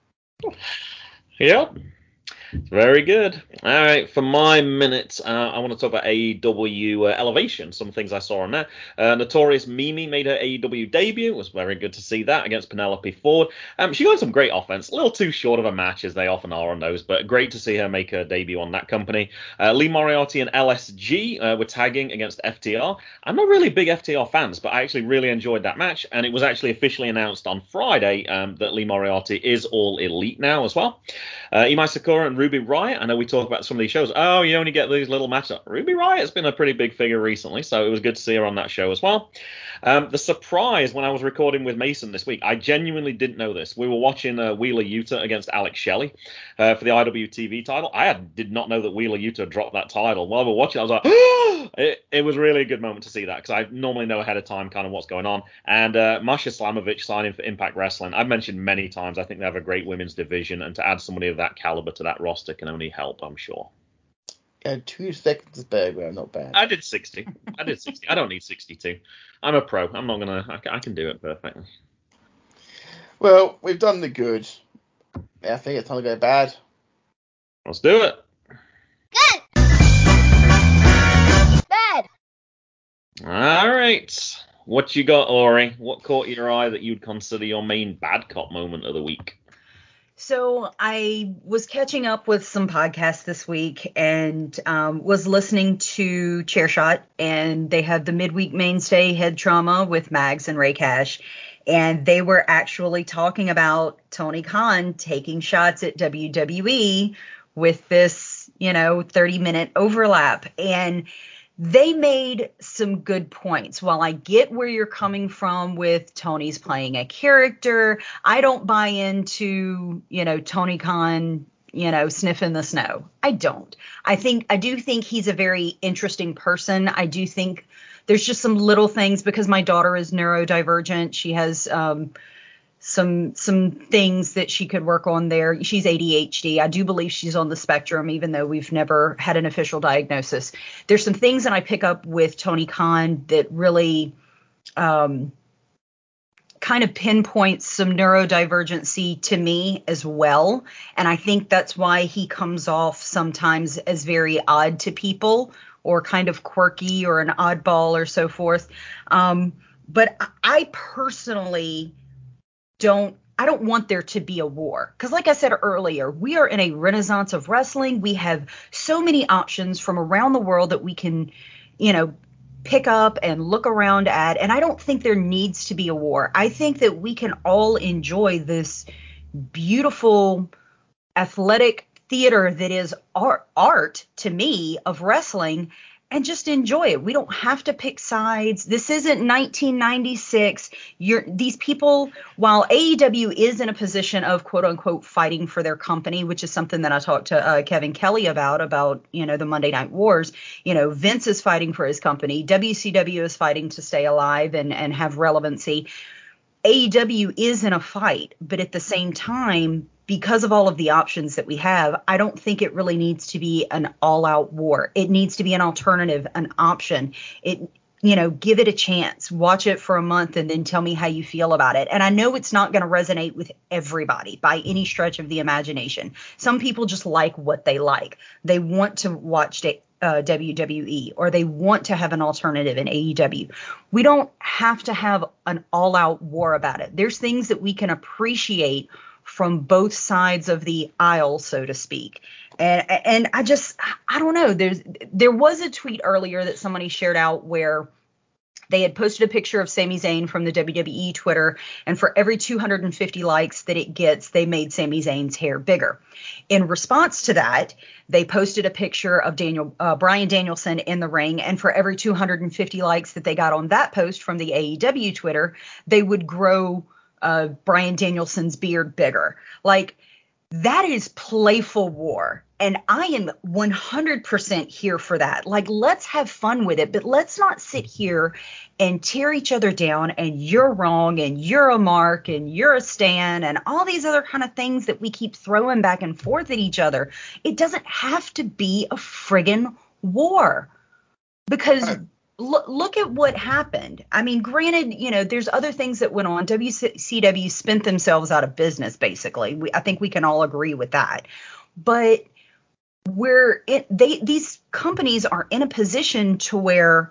Yep. Very good. All right, for my minute, uh, I want to talk about A E W uh, Elevation, some things I saw on there. Uh, Notorious Mimi made her A E W debut. It was very good to see that against Penelope Ford. Um, she got some great offense, a little too short of a match as they often are on those, but great to see her make her debut on that company. Uh, Lee Moriarty and L S G uh, were tagging against F T R. I'm not really big F T R fans, but I actually really enjoyed that match, and it was actually officially announced on Friday um, that Lee Moriarty is all elite now as well. Uh, Imai Sakura and Ruby Riott, I know we talk about some of these shows. Oh, you only get these little matches. Ruby Riott's been a pretty big figure recently, so it was good to see her on that show as well. Um, the surprise when I was recording with Mason this week, I genuinely didn't know this. We were watching uh, Wheeler Yuta against Alex Shelley uh, for the I W T V title. I had, did not know that Wheeler Yuta dropped that title. While we were watching, I was like, it, it was really a good moment to see that because I normally know ahead of time kind of what's going on. And uh, Masha Slamovich signing for Impact Wrestling. I've mentioned many times I think they have a great women's division, and to add somebody of that caliber to that roster can only help, I'm sure. Yeah, two seconds of Bergwell, not bad. I did sixty. I did sixty. I don't need sixty-two. I'm a pro. I'm not gonna. I, I can do it perfectly. Well, we've done the good. Yeah, I think it's time to go bad. Let's do it. Good. Bad. All right. What you got, Ori? What caught your eye that you'd consider your main bad cop moment of the week? So I was catching up with some podcasts this week and um, was listening to Chairshot, and they had the midweek mainstay Head Trauma with Mags and Ray Cash, and they were actually talking about Tony Khan taking shots at W W E with this, you know, thirty minute overlap. And they made some good points. While I get where you're coming from with Tony's playing a character, I don't buy into, you know, Tony Khan, you know, sniffing the snow. I don't. I think, I do think he's a very interesting person. I do think there's just some little things because my daughter is neurodivergent. She has, um, some some things that she could work on there. She's A D H D. I do believe she's on the spectrum, even though we've never had an official diagnosis. There's some things that I pick up with Tony Khan that really um, kind of pinpoints some neurodivergency to me as well. And I think that's why he comes off sometimes as very odd to people or kind of quirky or an oddball or so forth. Um, but I personally don't I don't want there to be a war. Because like I said earlier, we are in a renaissance of wrestling. We have so many options from around the world that we can, you know, pick up and look around at. And I don't think there needs to be a war. I think that we can all enjoy this beautiful athletic theater that is art, art to me of wrestling. and just enjoy it. We don't have to pick sides. This isn't nineteen ninety-six. You're these people, while A E W is in a position of quote unquote fighting for their company, which is something that I talked to uh, Kevin Kelly about, about, you know, the Monday Night Wars. You know, Vince is fighting for his company. W C W is fighting to stay alive and, and have relevancy. A E W is in a fight, but at the same time, because of all of the options that we have, I don't think it really needs to be an all-out war. It needs to be an alternative, an option. It, you know, give it a chance. Watch it for a month and then tell me how you feel about it. And I know it's not going to resonate with everybody by any stretch of the imagination. Some people just like what they like. They want to watch uh, W W E, or they want to have an alternative in A E W. We don't have to have an all-out war about it. There's things that we can appreciate from both sides of the aisle, so to speak. And and I just, I don't know. There's there was a tweet earlier that somebody shared out where they had posted a picture of Sami Zayn from the W W E Twitter, and for every two hundred fifty likes that it gets, they made Sami Zayn's hair bigger. In response to that, they posted a picture of Daniel uh, Bryan Danielson in the ring, and for every two hundred fifty likes that they got on that post from the A E W Twitter, they would grow Uh, Bryan Danielson's beard bigger. Like, that is playful war. And I am one hundred percent here for that. Like, let's have fun with it, but let's not sit here and tear each other down and you're wrong and you're a Mark and you're a Stan and all these other kind of things that we keep throwing back and forth at each other. It doesn't have to be a friggin' war, because Right. Look, look at what happened. I mean, granted, you know, there's other things that went on. W C W spent themselves out of business, basically. We, I think we can all agree with that. But we're it, they these companies are in a position to where,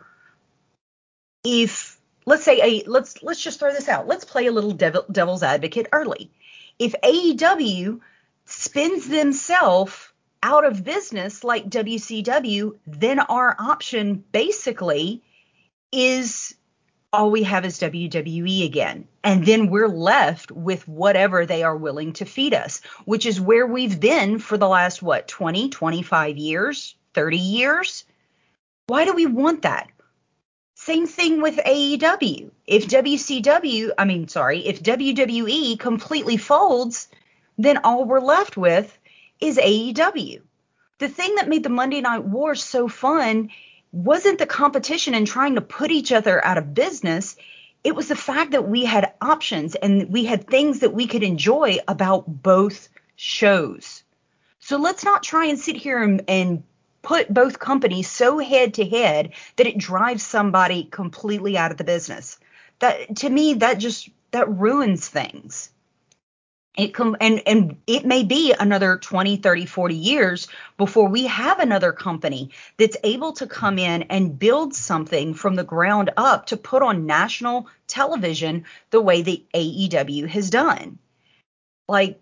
if let's say a let's let's just throw this out. Let's play a little devil, devil's advocate early. If A E W spins themselves out of business like W C W, then our option basically is all we have is W W E again. And then we're left with whatever they are willing to feed us, which is where we've been for the last, what, twenty, twenty-five years, thirty years? Why do we want that? Same thing with A E W. If W C W, I mean, sorry, if W W E completely folds, then all we're left with is A E W. The thing that made the Monday Night Wars so fun wasn't the competition and trying to put each other out of business. It was the fact that we had options and we had things that we could enjoy about both shows. So let's not try and sit here and, and put both companies so head to head that it drives somebody completely out of the business. That, to me, that just, that ruins things. It com- and, and it may be another twenty, thirty, forty years before we have another company that's able to come in and build something from the ground up to put on national television the way the A E W has done. Like,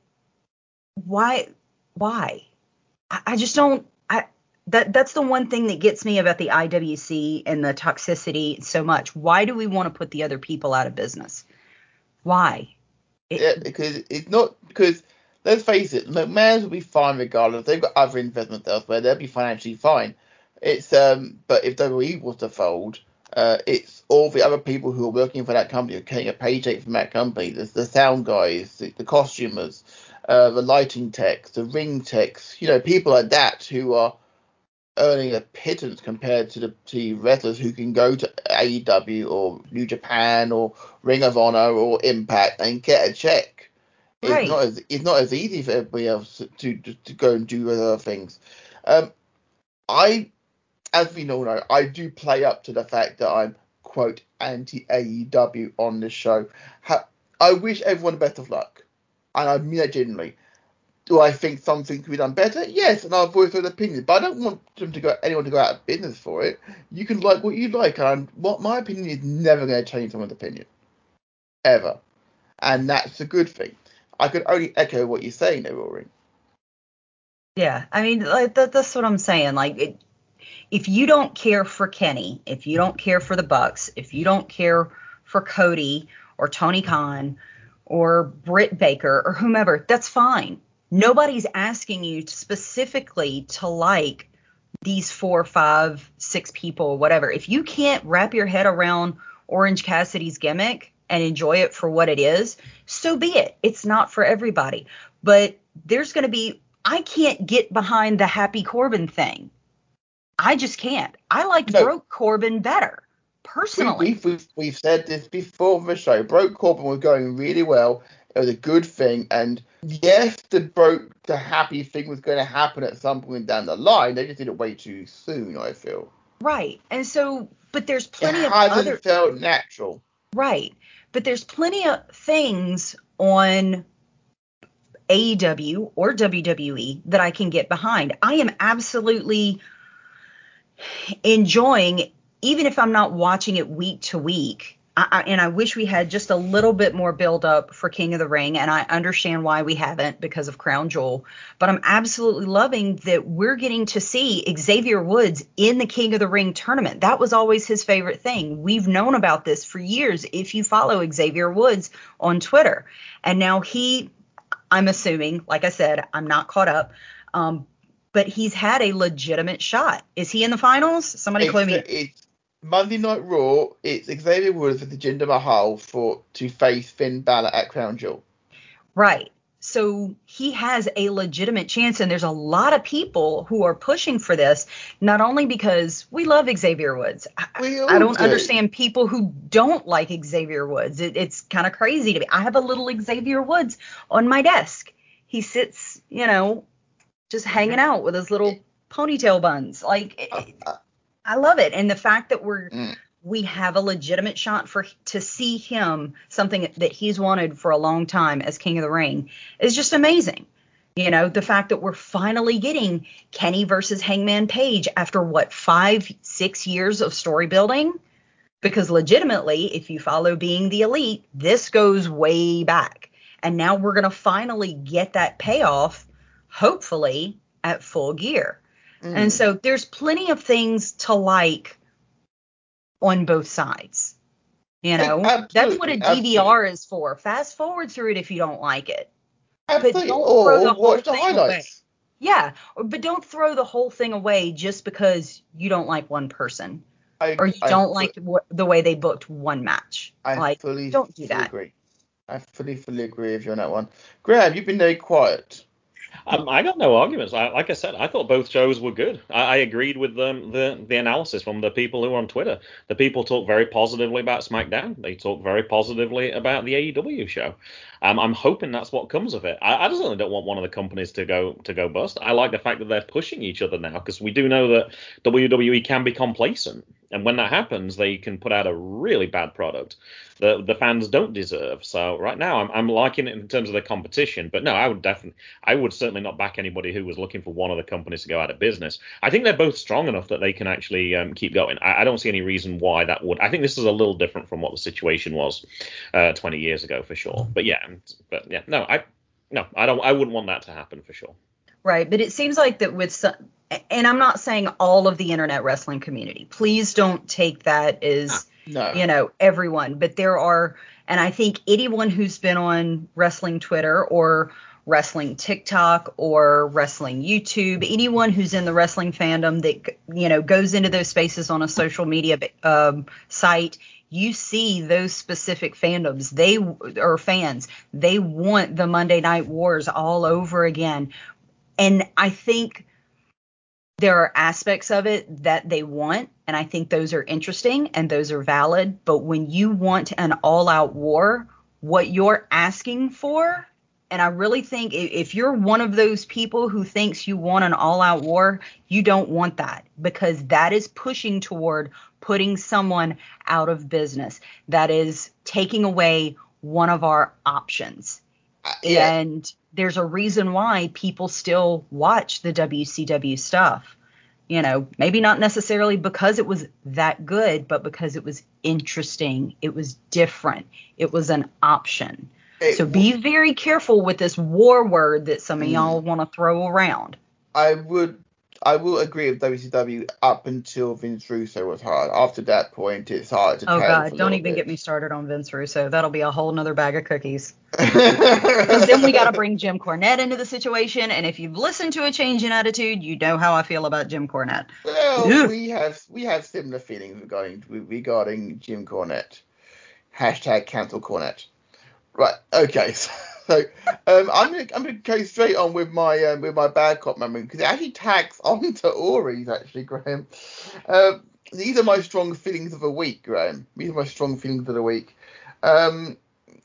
why? Why? I, I just don't. I that that's the one thing that gets me about the I W C and the toxicity so much. Why do we want to put the other people out of business? Why? It, Yeah, because it's not because let's face it, McMahon's will be fine regardless. They've got other investments elsewhere; they'll be financially fine. It's um, but if W W E was to fold, uh, it's all the other people who are working for that company are getting a paycheck from that company. There's the sound guys, the, the costumers, uh, the lighting techs, the ring techs. You know, people like that who are earning a pittance compared to the to wrestlers who can go to A E W or New Japan or Ring of Honor or Impact and get a check. It's right. not as it's not as easy for everybody else to to, to go and do other things. Um, I, as we all know, I do play up to the fact that I'm quote anti A E W on this show. Ha- I wish everyone the best of luck, and I mean that genuinely. Do I think something could be done better? Yes, and I'll voice an opinion, but I don't want them to go anyone to go out of business for it. You can like what you like, and what my opinion is never going to change someone's opinion, ever, and that's a good thing. I could only echo what you're saying, there, Rory. Yeah, I mean, like, that, that's what I'm saying. Like, it, if you don't care for Kenny, if you don't care for the Bucks, if you don't care for Cody or Tony Khan or Britt Baker or whomever, that's fine. Nobody's asking you to specifically to like these four, five, six people, whatever. If you can't wrap your head around Orange Cassidy's gimmick and enjoy it for what it is, so be it. It's not for everybody. But there's going to be, I can't get behind the Happy Corbin thing. I just can't. I liked No. Broke Corbin better, personally. We, we've, we've, we've said this before the show. Broke Corbin was going really well. It was a good thing. And yes, the broke, the happy thing was going to happen at some point down the line. They just did it way too soon, I feel. Right. And so, but there's plenty it of hasn't other. felt natural. Right. But there's plenty of things on A E W or W W E that I can get behind. I am absolutely enjoying, even if I'm not watching it week to week. I, I, and I wish we had just a little bit more build up for King of the Ring. And I understand why we haven't because of Crown Jewel. But I'm absolutely loving that we're getting to see Xavier Woods in the King of the Ring tournament. That was always his favorite thing. We've known about this for years if you follow Xavier Woods on Twitter. And now he, I'm assuming, like I said, I'm not caught up, um, but he's had a legitimate shot. Is he in the finals? Somebody It's, clue me. it's Monday Night Raw. It's Xavier Woods with Jinder Mahal for to face Finn Balor at Crown Jewel. Right. So he has a legitimate chance, and there's a lot of people who are pushing for this, not only because we love Xavier Woods. We I, all I don't do. understand people who don't like Xavier Woods. It, it's kind of crazy to me. I have a little Xavier Woods on my desk. He sits, you know, just hanging out with his little ponytail buns. Like, it, I love it. And the fact that we're Mm. we have a legitimate shot for to see him, something that he's wanted for a long time as King of the Ring, is just amazing. You know, the fact that we're finally getting Kenny versus Hangman Page after what, five, six years of story building? Because legitimately, if you follow Being the Elite, this goes way back. And now we're going to finally get that payoff, hopefully, at Full Gear. Mm. And so there's plenty of things to like on both sides. You know, Absolutely, that's what a D V R absolutely. is for. Fast forward through it if you don't like it. Absolutely. But don't Or, throw the or whole watch the thing away. highlights. Yeah, or- but don't throw the whole thing away just because you don't like one person I, or you I, don't fu- like wh- the way they booked one match. I Like, fully, don't do fully that. agree. I fully, fully agree with you on that one. Graham, you've been very quiet. Um, I got no arguments. I, like I said, I thought both shows were good. I, I agreed with um, the the analysis from the people who were on Twitter. The people talk very positively about SmackDown. They talk very positively about the A E W show. Um, I'm hoping that's what comes of it. I, I certainly don't want one of the companies to go to go bust. I like the fact that they're pushing each other now because we do know that W W E can be complacent, and when that happens, they can put out a really bad product that the fans don't deserve. So right now, I'm I'm liking it in terms of the competition. But no, I would definitely, I would certainly not back anybody who was looking for one of the companies to go out of business. I think they're both strong enough that they can actually um, keep going. I, I don't see any reason why that would. I think this is a little different from what the situation was uh, twenty years ago for sure. But yeah, but yeah, no, I no, I don't. I wouldn't want that to happen for sure. Right. But it seems like that with some, and I'm not saying all of the internet wrestling community. Please don't take that as, No. you know, everyone. But there are, and I think anyone who's been on wrestling Twitter or wrestling TikTok or wrestling YouTube, anyone who's in the wrestling fandom that, you know, goes into those spaces on a social media um, site, you see those specific fandoms, they or fans, they want the Monday Night Wars all over again. And I think there are aspects of it that they want, and I think those are interesting and those are valid. But when you want an all-out war, what you're asking for, and I really think if you're one of those people who thinks you want an all-out war, you don't want that, because that is pushing toward putting someone out of business. That is taking away one of our options. Uh, yeah. And there's a reason why people still watch the W C W stuff. You know, maybe not necessarily because it was that good, but because it was interesting. It was different. It was an option. It So w- be very careful with this war word that some of Mm. y'all want to throw around. I would I will agree with W C W up until Vince Russo was hard. After that point, it's hard to Oh tell. God, for a don't little even bit. get me started on Vince Russo. That'll be a whole nother bag of cookies. Because then we got to bring Jim Cornette into the situation, and if you've listened to A Change in Attitude, you know how I feel about Jim Cornette. Well, we have we have similar feelings regarding regarding Jim Cornette. Hashtag cancel Cornette. Right. Okay. So um, I'm gonna I'm gonna go straight on with my um, with my bad cop moment because it actually tags onto Ori's actually, Graham. Uh, these are my strong feelings of the week, Graham. These are my strong feelings of the week. Um,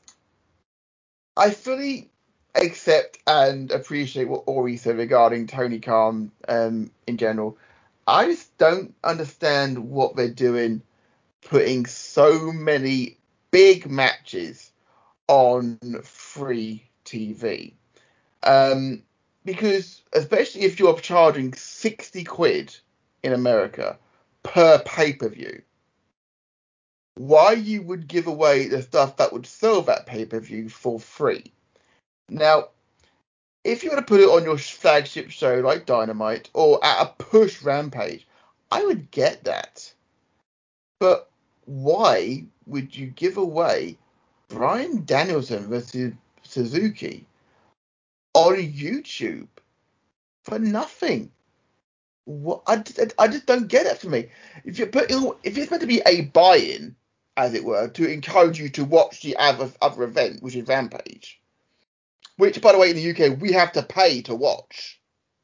I fully accept and appreciate what Ori said regarding Tony Khan um, in general. I just don't understand what they're doing, putting so many big matches on free T V. Um, because especially if you're charging sixty quid in America per pay-per-view, why you would give away the stuff that would sell that pay-per-view for free? Now, if you were to put it on your flagship show like Dynamite or at a push Rampage, I would get that. But why would you give away Bryan Danielson versus Suzuki on YouTube for nothing? What I, I just don't get it for me. If you're putting, if it's meant to be a buy-in, as it were, to encourage you to watch the other other event, which is Rampage, which by the way in the U K we have to pay to watch.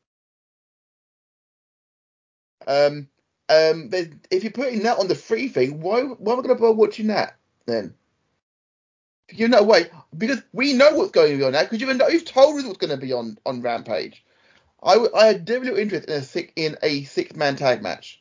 Um, um, if you're putting that on the free thing, why why am I going to bother watching that then? You know, wait, because we know what's going to be on that because you've you've told us what's going to be on on Rampage. I, I had very little interest in a six in a six man tag match.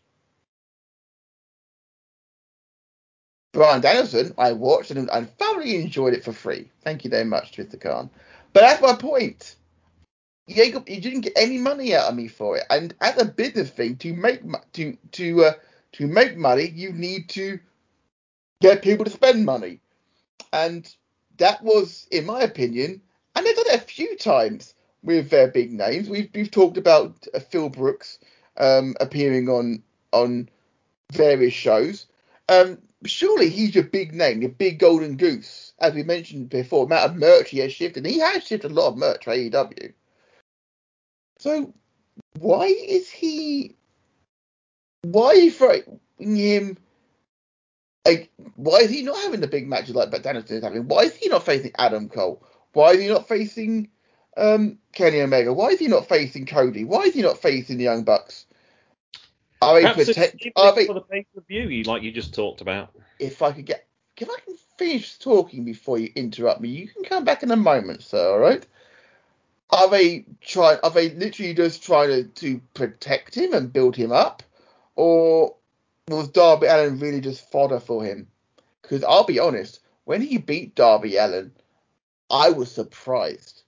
Bryan Danielson, I watched and, and thoroughly enjoyed it for free. Thank you very much, Mister Khan. But that's my point. You, you didn't get any money out of me for it, and as a business thing, to make to to uh, to make money, you need to get people to spend money, and that was, in my opinion, and they've done it a few times with their big names. We've we've talked about uh, Phil Brooks um, appearing on on various shows. Um, surely he's your big name, your big golden goose, as we mentioned before. The amount of merch he has shifted, and he has shifted a lot of merch for A E W. So why is he? Why are you throwing him? Like, why is he not having the big matches like Danielson is having? Why is he not facing Adam Cole? Why is he not facing um, Kenny Omega? Why is he not facing Cody? Why is he not facing the Young Bucks? Are they Perhaps protect? it's Are they? for the pay-per-view, like you just talked about. If I could get, if I can finish talking before you interrupt me, you can come back in a moment, sir. All right? Are they trying? Are they literally just trying to, to protect him and build him up, or was Darby Allin really just fodder for him? Because I'll be honest, when he beat Darby Allin, I was surprised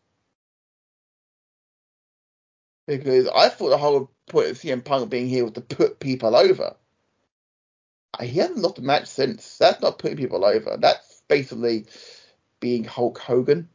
because I thought the whole point of C M Punk being here was to put people over. He hasn't lost a match since. That's not putting people over. That's basically being Hulk Hogan.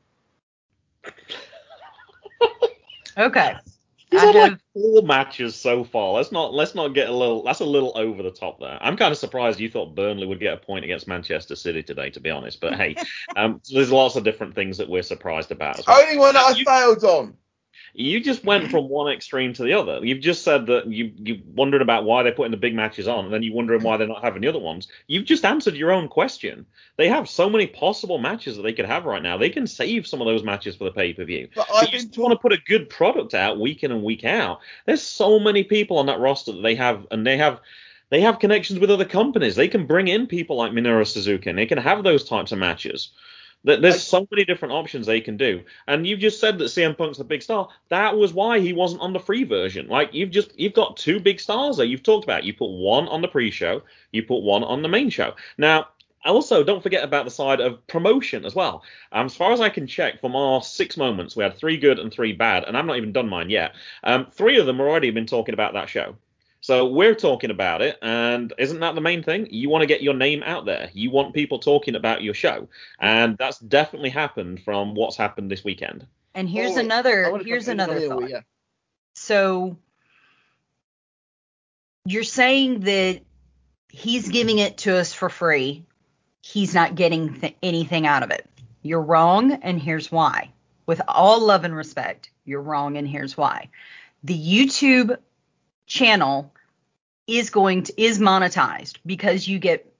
Okay. He's I had have- like four matches so far. Let's not let's not get a little. That's a little over the top there. I'm kind of surprised you thought Burnley would get a point against Manchester City today, to be honest. But hey, um, there's lots of different things that we're surprised about as well. Only one that I You- failed on. You just went from one extreme to the other. You've just said that you you wondered about why they're putting the big matches on, and then you're wondering why they're not having the other ones. You've just answered your own question. They have so many possible matches that they could have right now. They can save some of those matches for the pay-per-view. But But I've you been just talk- want to put a good product out week in and week out. There's so many people on that roster that they have, and they have they have connections with other companies. They can bring in people like Minoru Suzuki, and they can have those types of matches. There's I- so many different options they can do. And you've just said that C M Punk's the big star. That was why he wasn't on the free version. Like, you've just you've got two big stars there you've talked about. You put one on the pre-show, you put one on the main show. Now, also, don't forget about the side of promotion as well. Um, as far as I can check, from our six moments, we had three good and three bad, and I've not even done mine yet. Um, three of them already been talking about that show. So we're talking about it, and isn't that the main thing? You want to get your name out there. You want people talking about your show, and that's definitely happened from what's happened this weekend. And here's Oh, I another wanna here's talk- another yeah, thought. yeah. So you're saying that he's giving it to us for free. He's not getting th- anything out of it. You're wrong, and here's why. With all love and respect, you're wrong, and here's why. The YouTube channel is going to is monetized because you get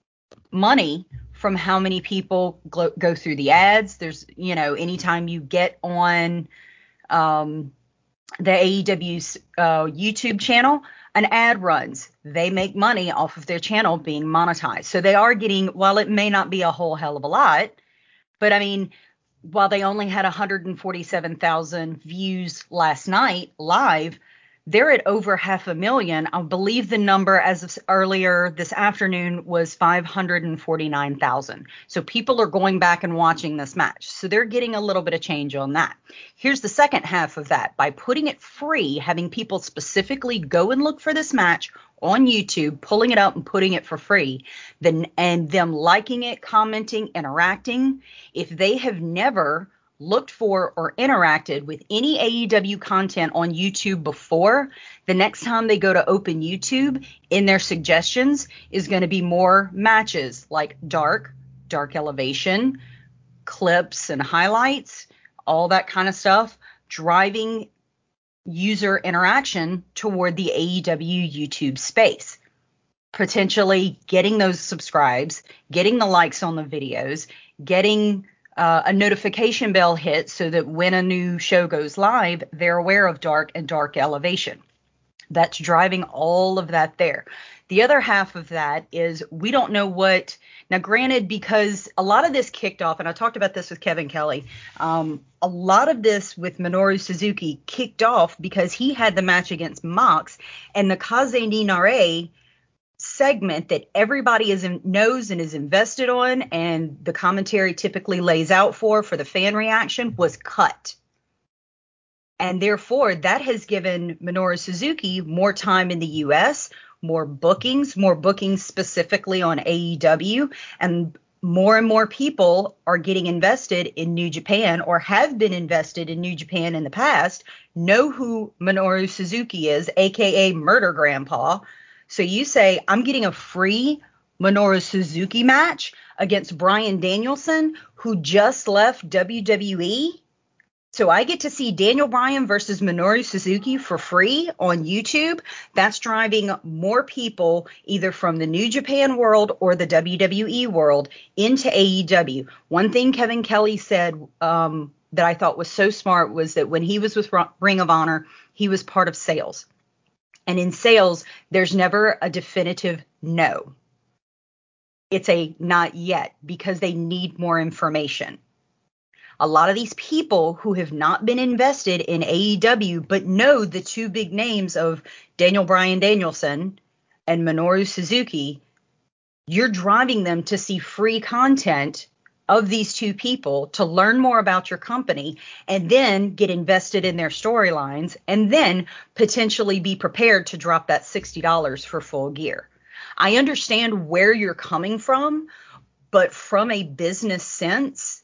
money from how many people glo- go through the ads. There's, you know, anytime you get on um, the A E W's uh, YouTube channel, an ad runs. They make money off of their channel being monetized. So they are getting, while it may not be a whole hell of a lot, but I mean, while they only had one hundred forty-seven thousand views last night live, they're at over half a million. I believe the number as of earlier this afternoon was five hundred forty-nine thousand. So people are going back and watching this match. So they're getting a little bit of change on that. Here's the second half of that. By putting it free, having people specifically go and look for this match on YouTube, pulling it up and putting it for free, then and them liking it, commenting, interacting. If they have never looked for or interacted with any A E W content on YouTube before, the next time they go to open YouTube, in their suggestions is going to be more matches like Dark, Dark Elevation, clips and highlights, all that kind of stuff, driving user interaction toward the A E W YouTube space. Potentially getting those subscribes, getting the likes on the videos, getting Uh, a notification bell hit so that when a new show goes live, they're aware of Dark and Dark Elevation. That's driving all of that there. The other half of that is we don't know what. Now, granted, because a lot of this kicked off, and I talked about this with Kevin Kelly, um, a lot of this with Minoru Suzuki kicked off because he had the match against Mox, and the Kaze ni Nare segment that everybody is in, knows and is invested on, and the commentary typically lays out for for the fan reaction, was cut. And therefore, that has given Minoru Suzuki more time in the U S, more bookings, more bookings specifically on A E W, and more and more people are getting invested in New Japan or have been invested in New Japan in the past, know who Minoru Suzuki is, aka Murder Grandpa. So you say, I'm getting a free Minoru Suzuki match against Bryan Danielson, who just left W W E. So I get to see Daniel Bryan versus Minoru Suzuki for free on YouTube. That's driving more people either from the New Japan world or the W W E world into A E W. One thing Kevin Kelly said um, that I thought was so smart was that when he was with Ring of Honor, he was part of sales. And in sales, there's never a definitive no. It's a not yet because they need more information. A lot of these people who have not been invested in A E W but know the two big names of Daniel Bryan Danielson and Minoru Suzuki, you're driving them to see free content of these two people to learn more about your company and then get invested in their storylines and then potentially be prepared to drop that sixty dollars for full gear. I understand where you're coming from, but from a business sense,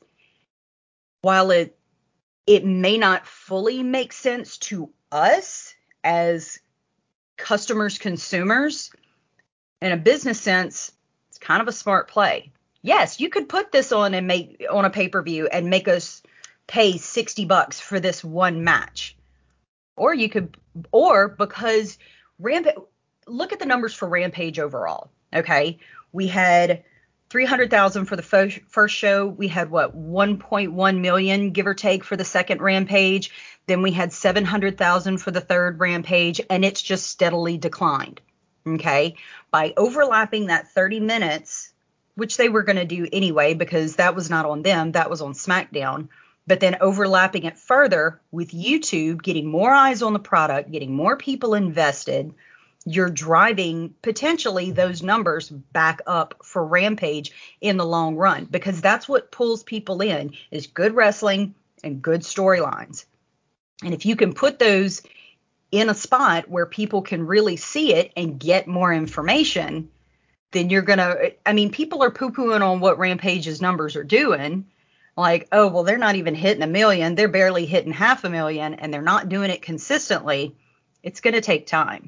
while it it may not fully make sense to us as customers, consumers, in a business sense, it's kind of a smart play. Yes, you could put this on and make on a pay-per-view and make us pay sixty bucks for this one match. Or you could, or because Rampage, look at the numbers for Rampage overall. Okay. We had three hundred thousand for the fo- first show. We had what, one point one million, give or take, for the second Rampage. Then we had seven hundred thousand for the third Rampage, and it's just steadily declined. Okay. By overlapping that thirty minutes, which they were going to do anyway, because that was not on them, that was on SmackDown. But then overlapping it further with YouTube, getting more eyes on the product, getting more people invested, you're driving potentially those numbers back up for Rampage in the long run, because that's what pulls people in, is good wrestling and good storylines. And if you can put those in a spot where people can really see it and get more information, then you're going to, I mean, people are poo-pooing on what Rampage's numbers are doing. Like, oh, well, they're not even hitting a million. They're barely hitting half a million, and they're not doing it consistently. It's going to take time.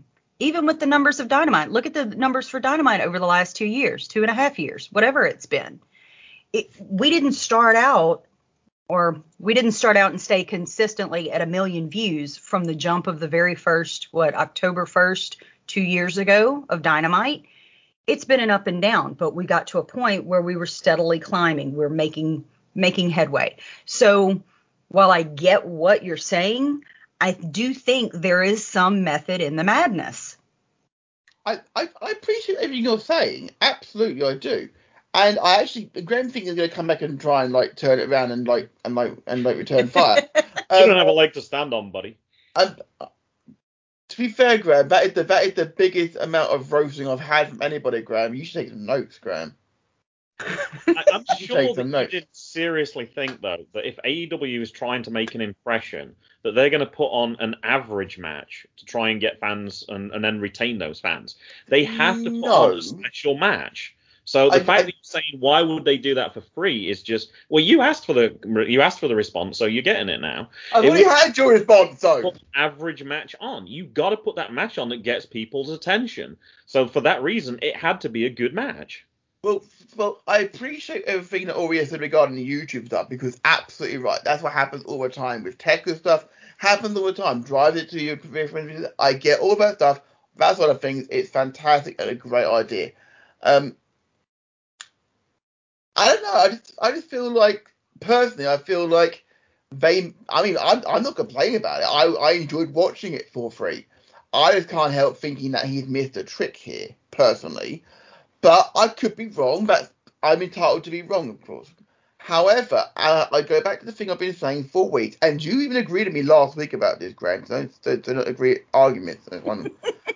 even with the numbers of Dynamite. Look at the numbers for Dynamite over the last two years, two and a half years, whatever it's been. It, we didn't start out, or we didn't start out and stay consistently at a million views from the jump of the very first, what, October first, two years ago of Dynamite. It's been an up and down, but we got to a point where we were steadily climbing. We're making making headway. So while I get what you're saying, I do think there is some method in the madness. I, I, I appreciate everything you're saying. Absolutely, I do. And I actually, Graham thinks he's going to come back and try and like turn it around and like and like and like return fire. You Um, don't have a leg to stand on, buddy. and, uh, to be fair, Graham, that is the that is the biggest amount of roasting I've had from anybody, Graham. You should take some notes, Graham. I, I'm You sure take that some you notes. did seriously think, though, that if A E W is trying to make an impression, that they're going to put on an average match to try and get fans and, and then retain those fans. They have to put No. on a special match. So the I- fact I- that you're saying why would they do that for free is just, well, you asked for the you asked for the response, so you're getting it now. I've It already would had your response, though. put an average match on. You've got to put that match on that gets people's attention. So for that reason, it had to be a good match. Well, well, I appreciate everything that Ori said regarding the YouTube stuff, because absolutely right. That's what happens all the time with tech and stuff. Happens all the time. Drive it to your friends. I get all that stuff. That sort of things. It's fantastic and a great idea. Um, I don't know. I just, I just feel like, personally, I feel like they. I mean, I'm, I'm not complaining about it. I, I enjoyed watching it for free. I just can't help thinking that he's missed a trick here, personally. But I could be wrong. But I'm entitled to be wrong, of course. However, I, I go back to the thing I've been saying for weeks, and you even agreed with me last week about this, Graham. So don't, don't, don't agree arguments. One.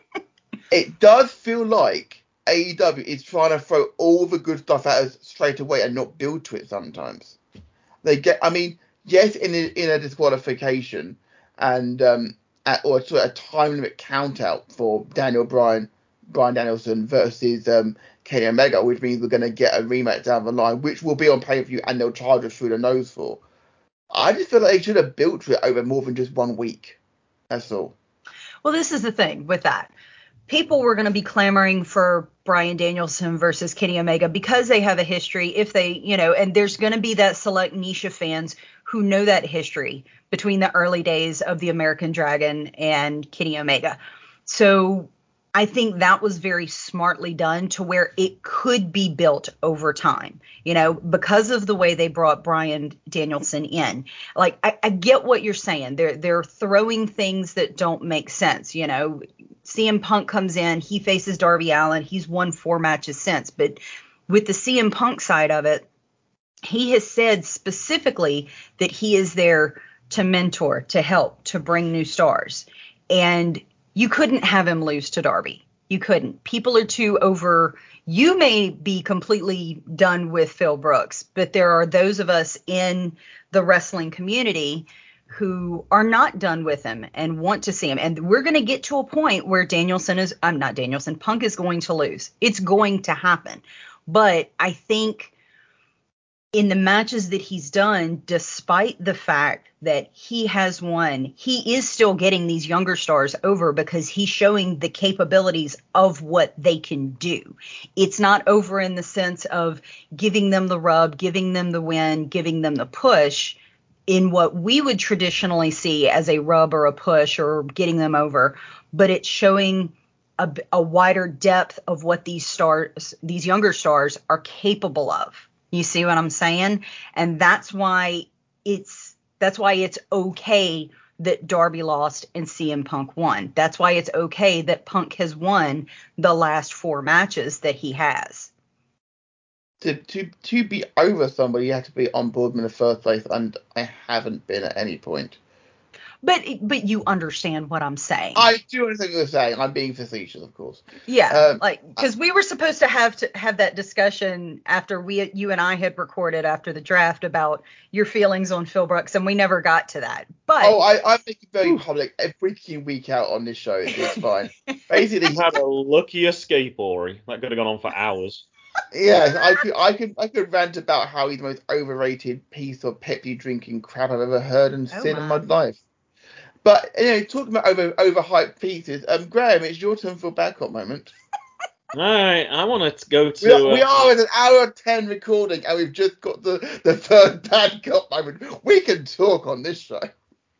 It does feel like A E W is trying to throw all the good stuff at us straight away and not build to it sometimes. They get, I mean, yes, in a, in a disqualification and um, at, or sort of a time limit count out for Daniel Bryan, Bryan Danielson versus um, Kenny Omega, which means we're going to get a rematch down the line, which will be on pay per view and they'll charge us through the nose for. I just feel like they should have built to it over more than just one week. That's all. Well, this is the thing with that. People were going to be clamoring for Bryan Danielson versus Kenny Omega because they have a history. If they, you know, and there's going to be that select niche of fans who know that history between the early days of the American Dragon and Kenny Omega. So I think that was very smartly done to where it could be built over time, you know, because of the way they brought Bryan Danielson in. Like, I, I get what you're saying. They're, they're throwing things that don't make sense, you know. C M Punk comes in, he faces Darby Allin, he's won four matches since. But with the C M Punk side of it, he has said specifically that he is there to mentor, to help, to bring new stars. And you couldn't have him lose to Darby. You couldn't. People are too over. You may be completely done with Phil Brooks, but there are those of us in the wrestling community who are not done with him and want to see him. And we're going to get to a point where Danielson is, I'm not Danielson, Punk is going to lose. It's going to happen. But I think in the matches that he's done, despite the fact that he has won, he is still getting these younger stars over because he's showing the capabilities of what they can do. It's not over in the sense of giving them the rub, giving them the win, giving them the push in what we would traditionally see as a rub or a push or getting them over, but it's showing a, a wider depth of what these stars, these younger stars are capable of. You see what I'm saying? And that's why it's, that's why it's okay that Darby lost and C M Punk won. That's why it's okay that Punk has won the last four matches that he has. To, to to be over somebody, you have to be on board in the first place, and I haven't been at any point. But but you understand what I'm saying. I do understand what you're saying. I'm being facetious, of course. Yeah, Um, like because we were supposed to have to have that discussion after we you and I had recorded after the draft about your feelings on Phil Brooks, and we never got to that. But oh, I, I make it very public every week week out on this show. It's fine. Basically, You had a lucky escape, Ori. That could have gone on for hours. yeah, I could I could I could rant about how he's the most overrated piece of Pepsi drinking crap I've ever heard and Oh seen in my my. life. But you know, talking about over overhyped pieces, um, Graham, it's your turn for a bad cop moment. All right, I want to go to. We are, we uh, are at an hour ten recording, and we've just got the, the third bad cop moment. We can talk on this show.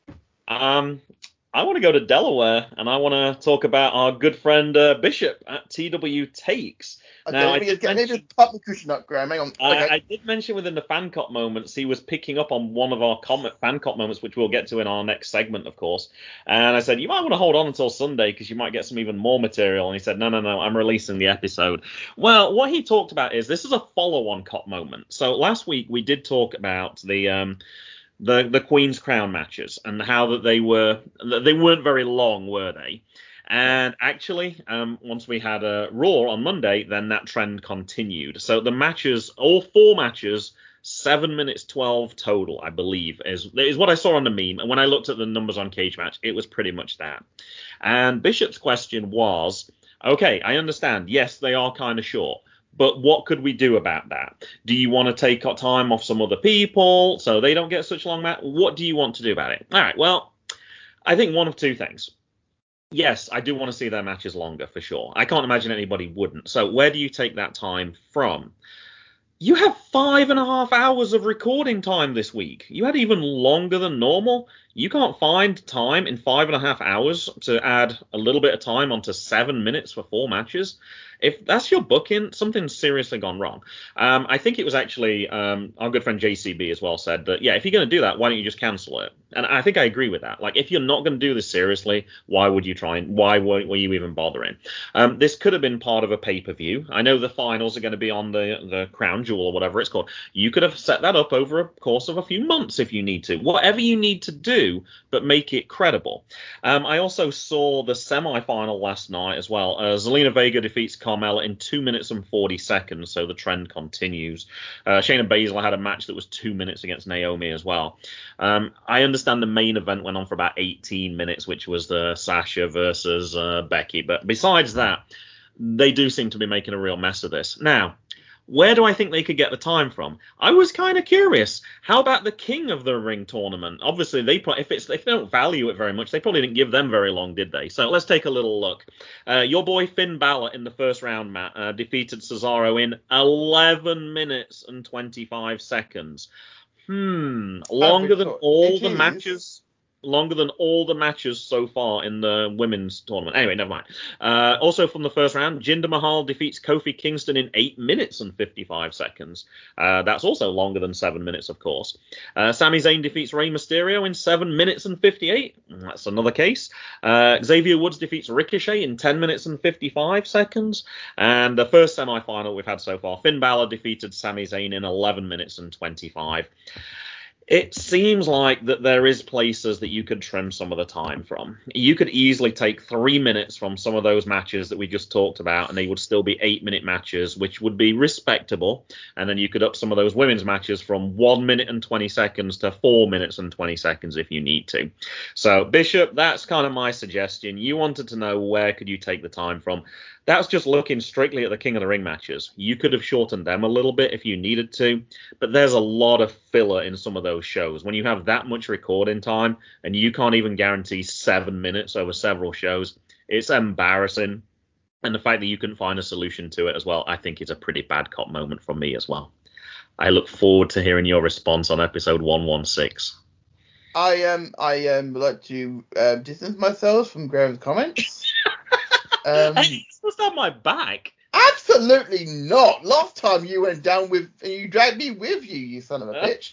Um, I want to go to Delaware, and I want to talk about our good friend uh, Bishop at T W Takes. Okay, Now, let I me just did get let me mention, just pop the cushion up, Graham. Hang on. I, Okay. I did mention within the fan cop moments, he was picking up on one of our comment fan cop moments, which we'll get to in our next segment, of course. And I said, you might want to hold on until Sunday because you might get some even more material. And he said, no, no, no, I'm releasing the episode. Well, what he talked about is this is a follow-on cop moment. So last week we did talk about the um, the the Queen's Crown matches and how that they were they weren't very long, were they? And actually, um, once we had a Raw on Monday, then that trend continued. So the matches, all four matches, seven minutes twelve total, I believe, is is what I saw on the meme. And when I looked at the numbers on Cage Match, it was pretty much that. And Bishop's question was, okay, I understand. Yes, they are kind of short. But what could we do about that? Do you want to take time off some other people so they don't get such long match? What do you want to do about it? All right, well, I think one of two things. Yes, I do want to see their matches longer for sure. I can't imagine anybody wouldn't. So where do you take that time from? You have five and a half hours of recording time this week. You had even longer than normal. You can't find time in five and a half hours to add a little bit of time onto seven minutes for four matches. If that's your booking, something's seriously gone wrong. Um, I think it was actually um, our good friend J C B as well said that, yeah, if you're going to do that, why don't you just cancel it? And I think I agree with that. Like, if you're not going to do this seriously, why would you try and why were, were you even bothering? Um, this could have been part of a pay-per-view. I know the finals are going to be on the, the Crown Jewel or whatever it's called. You could have set that up over a course of a few months if you need to. Whatever you need to do, but make it credible. Um, I also saw the semi-final last night as well. Uh, Zelina Vega defeats Carmella in two minutes and forty seconds, so the trend continues. Uh, Shayna Baszler had a match that was two minutes against Naomi as well. Um, I understand the main event went on for about eighteen minutes, which was the Sasha versus uh, Becky. But besides that, they do seem to be making a real mess of this. Now, where do I think they could get the time from? I was kind of curious. How about the King of the Ring tournament? Obviously, they if it's if they don't value it very much, they probably didn't give them very long, did they? So let's take a little look. Uh, your boy Finn Balor in the first round, Matt, uh, defeated Cesaro in eleven minutes and twenty-five seconds. Hmm, longer than all the matches. Longer than all the matches so far in the women's tournament. Anyway, never mind. Uh, also from the first round, Jinder Mahal defeats Kofi Kingston in eight minutes and fifty-five seconds. Uh, that's also longer than seven minutes, of course. Uh, Sami Zayn defeats Rey Mysterio in seven minutes and fifty-eight. That's another case. Uh, Xavier Woods defeats Ricochet in ten minutes and fifty-five seconds. And the first semi-final we've had so far, Finn Balor defeated Sami Zayn in eleven minutes and twenty-five. It seems like that there is places that you could trim some of the time from. You could easily take three minutes from some of those matches that we just talked about, and they would still be eight-minute matches, which would be respectable. And then you could up some of those women's matches from one minute and twenty seconds to four minutes and twenty seconds if you need to. So, Bishop, that's kind of my suggestion. You wanted to know where could you take the time from. That's just looking strictly at the King of the Ring matches. You could have shortened them a little bit if you needed to, but there's a lot of filler in some of those shows. When you have that much recording time and you can't even guarantee seven minutes over several shows, it's embarrassing. And the fact that you couldn't find a solution to it as well, I think is a pretty bad cop moment from me as well. I look forward to hearing your response on episode one sixteen. I um I um would like to uh, distance myself from Graham's comments. Um, hey, what's on my back? Absolutely not. Last time you went down with, and you dragged me with you, you son of a bitch.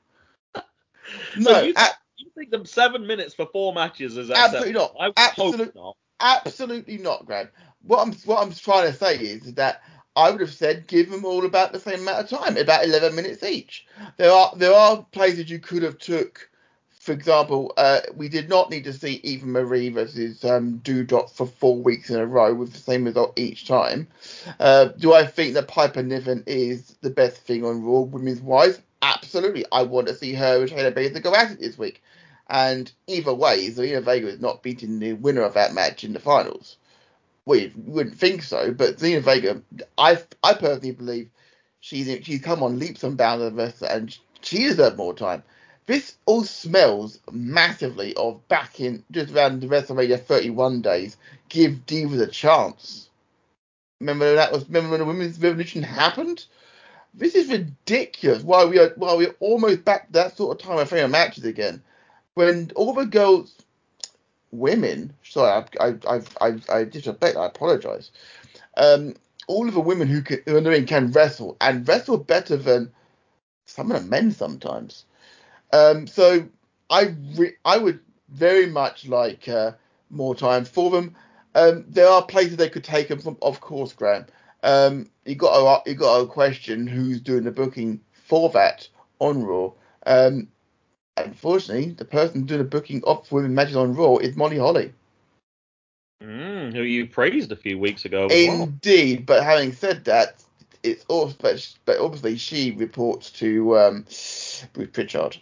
No, so you, th- I, you think them seven minutes for four matches is absolutely not. I absolutely not. Absolutely not, Graham. What I'm what I'm trying to say is that I would have said give them all about the same amount of time, about eleven minutes each. There are there are places you could have took. For example, uh, we did not need to see Eva Marie versus um, Doudrop for four weeks in a row with the same result each time. Uh, do I think that Piper Niven is the best thing on Raw women's wise? Absolutely. I want to see her and Shayna Baszler go at it this week. And either way, Zelina Vega is not beating the winner of that match in the finals. We wouldn't think so, but Zelina Vega, I I personally believe she's she's come on leaps and bounds of us, and she deserves more time. this all smells massively of back in just around the WrestleMania thirty-one days. Give Divas a chance. Remember that was remember when the women's revolution happened? This is ridiculous. While we are while we're almost back to that sort of time of fair matches again, when all the girls, women, sorry, I I I I, I disrespect. I apologize. Um, all of the women who can who are doing can wrestle and wrestle better than some of the men sometimes. Um, so I re- I would very much like uh, more time for them. Um, there are places they could take them from, of course, Graham. Um, you got to you got to question who's doing the booking for that on Raw. Um, unfortunately, the person doing the booking of women matches on Raw is Molly Holly. Mm, who you praised a few weeks ago as well. Indeed, but having said that, it's also but, but obviously she reports to um, Bruce Pritchard.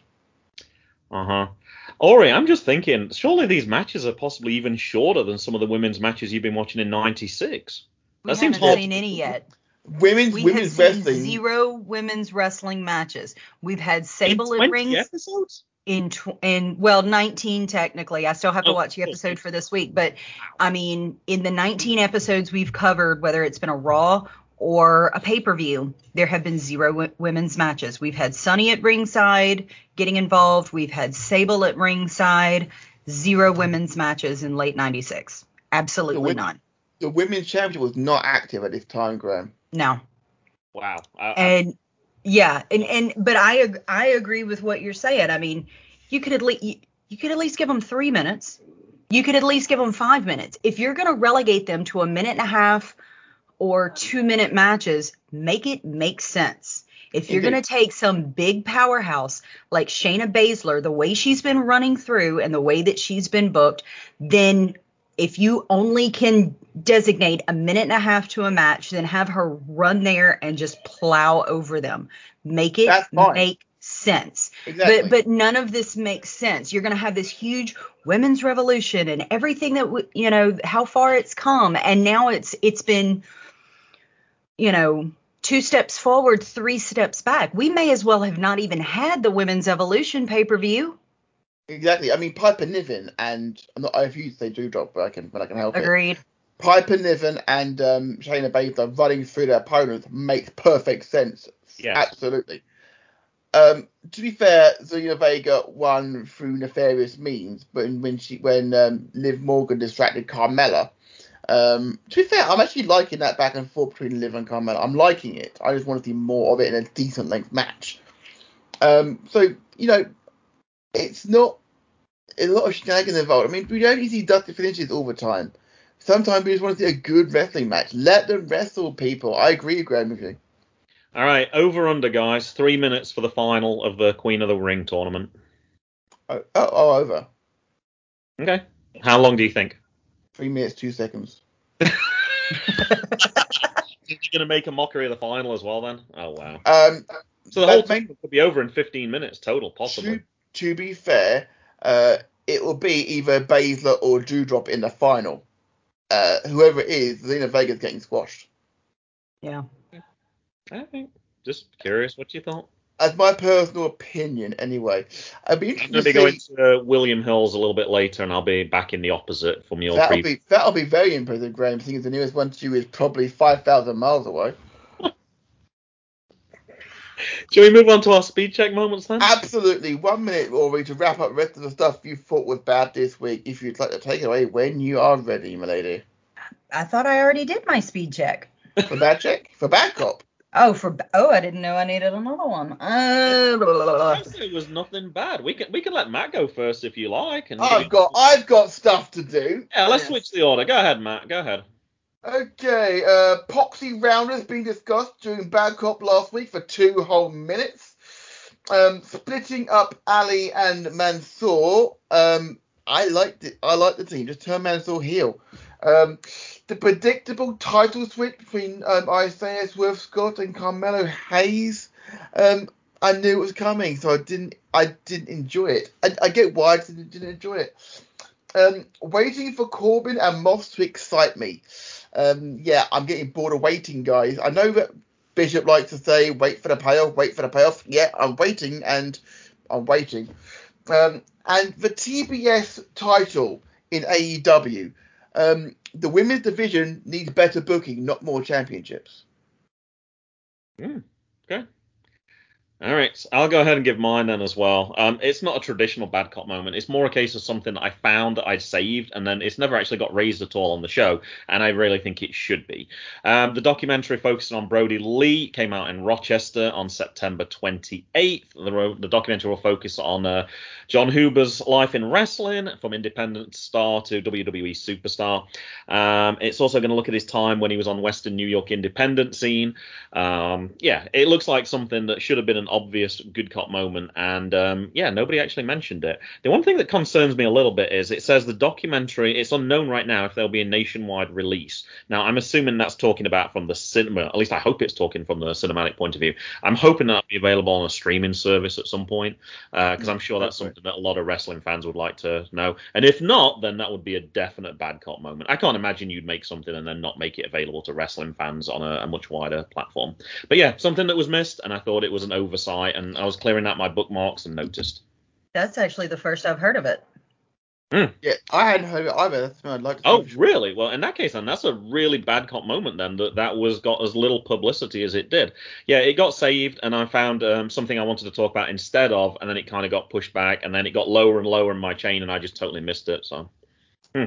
Uh huh. Ori, I'm just thinking, surely these matches are possibly even shorter than some of the women's matches you've been watching in ninety-six. We That haven't seems hard. seen any yet. Women's We women's have seen wrestling. zero women's wrestling matches. We've had In Sable at twenty rings episodes? in tw- in well nineteen technically. I still have to Oh, watch the of course. episode for this week, but I mean, in the nineteen episodes we've covered, whether it's been a Raw or a pay-per-view, there have been zero w- women's matches. We've had Sunny at ringside getting involved. We've had Sable at ringside. Zero women's matches in late ninety-six. Absolutely The wo- none. The women's championship was not active at this time, Graham. No. Wow. I, I, And yeah, and and but I ag- I agree with what you're saying. I mean, you could at least you, you could at least give them three minutes. You could at least give them five minutes. If you're going to relegate them to a minute and a half or two minute matches, make it make sense. If you're going to take some big powerhouse like Shayna Baszler, the way she's been running through and the way that she's been booked, then if you only can designate a minute and a half to a match, then have her run there and just plow over them. Make it That's fine. make sense. Exactly. But but none of this makes sense. You're going to have this huge women's revolution and everything that w- you know how far it's come, and now it's it's been you know two steps forward, three steps back. We may as well have not even had the women's evolution pay-per-view. Exactly. I mean, Piper Niven and I'm not. I refuse to say Doudrop, but I can, but I can help it. Agreed. Piper Niven and um, Shayna Baszler running through their opponents makes perfect sense. Yes. Absolutely. Um, to be fair, Zelina Vega won through nefarious means, but when she when um, Liv Morgan distracted Carmella. Um, to be fair, I'm actually liking that back and forth between Liv and Carmella. I'm liking it. I just want to see more of it in a decent length match. Um, so you know, it's not a lot of shenanigans involved. I mean, we don't see dusty finishes all the time. Sometimes we just want to see a good wrestling match. Let them wrestle, people. I agree, Graham, with you. All right, over under, guys. Three minutes for the final of the Queen of the Ring tournament. Oh, oh, oh over. Okay. How long do you think? Three minutes, two seconds. You're going to make a mockery of the final as well, then? Oh, wow. Um, So the whole that may- tournament could be over in fifteen minutes total, possibly. To, to be fair, uh, it will be either Baszler or Doudrop in the final. Uh, whoever it is, Zelina Vega's getting squashed. Yeah. I think. Just curious what you thought. As my personal opinion, anyway. I'd be I'm interested going to be to going see. to uh, William Hill's a little bit later, and I'll be back in the opposite from your That'll previous. be that'll be very impressive, Graham, seeing as the nearest one to you is probably five thousand miles away. Shall we move on to our speed check moments then? Absolutely. One minute, Rory, to wrap up the rest of the stuff you thought was bad this week. If you'd like to take it away when you are ready, my lady. I thought I already did my speed check. For bad check? For bad cop? Oh, for oh, I didn't know I needed another one. Uh, blah, blah, blah. I said it was nothing bad. We can we can let Matt go first if you like. And I've got I've got stuff to do. yeah, let's Yes. switch the order. Go ahead, Matt. Go ahead. Okay, uh, Poxy Rounders being discussed during Bad Cop last week for two whole minutes. Um, splitting up Ali and Mansoor. Um, I liked it. I like the team. Just turn Mansoor heel. Um, the predictable title switch between um, Isaiah Swerve Scott and Carmelo Hayes. Um, I knew it was coming, so I didn't. I didn't enjoy it. I, I get why I didn't, didn't enjoy it. Um, waiting for Corbin and Moss to excite me. Um, yeah, I'm getting bored of waiting, guys. I know that Bishop likes to say, wait for the payoff, wait for the payoff. Yeah, I'm waiting, and I'm waiting. Um, and the T B S title in A E W. Um, the women's division needs better booking, not more championships. Mm, okay. All right, so I'll go ahead and give mine then as well. Um, it's not a traditional bad cop moment. It's more a case of something that I found that I'd saved, and then it's never actually got raised at all on the show, and I really think it should be. Um, the documentary focusing on Brody Lee came out in Rochester on September twenty-eighth. The, the documentary will focus on uh, John Huber's life in wrestling, from independent star to W W E superstar. Um, it's also going to look at his time when he was on Western New York independent scene. Um, yeah, it looks like something that should have been an obvious good cop moment, and um, yeah, nobody actually mentioned it. The one thing that concerns me a little bit is it says the documentary, it's unknown right now if there'll be a nationwide release. Now, I'm assuming that's talking about from the cinema, at least I hope it's talking from the cinematic point of view. I'm hoping that'll be available on a streaming service at some point, because uh, I'm sure that's something that a lot of wrestling fans would like to know. And if not, then that would be a definite bad cop moment. I can't imagine you'd make something and then not make it available to wrestling fans on a, a much wider platform. But yeah, something that was missed, and I thought it was an oversight, and I was clearing out my bookmarks and noticed. That's actually the first I've heard of it. Mm. Yeah, I hadn't heard of it either. That's something I'd like to see. Oh, sure. really? Well, in that case, then that's a really bad cop moment. Then that that was got as little publicity as it did. Yeah, it got saved, and I found um, something I wanted to talk about instead of, and then it kind of got pushed back, and then it got lower and lower in my chain, and I just totally missed it. So, hmm.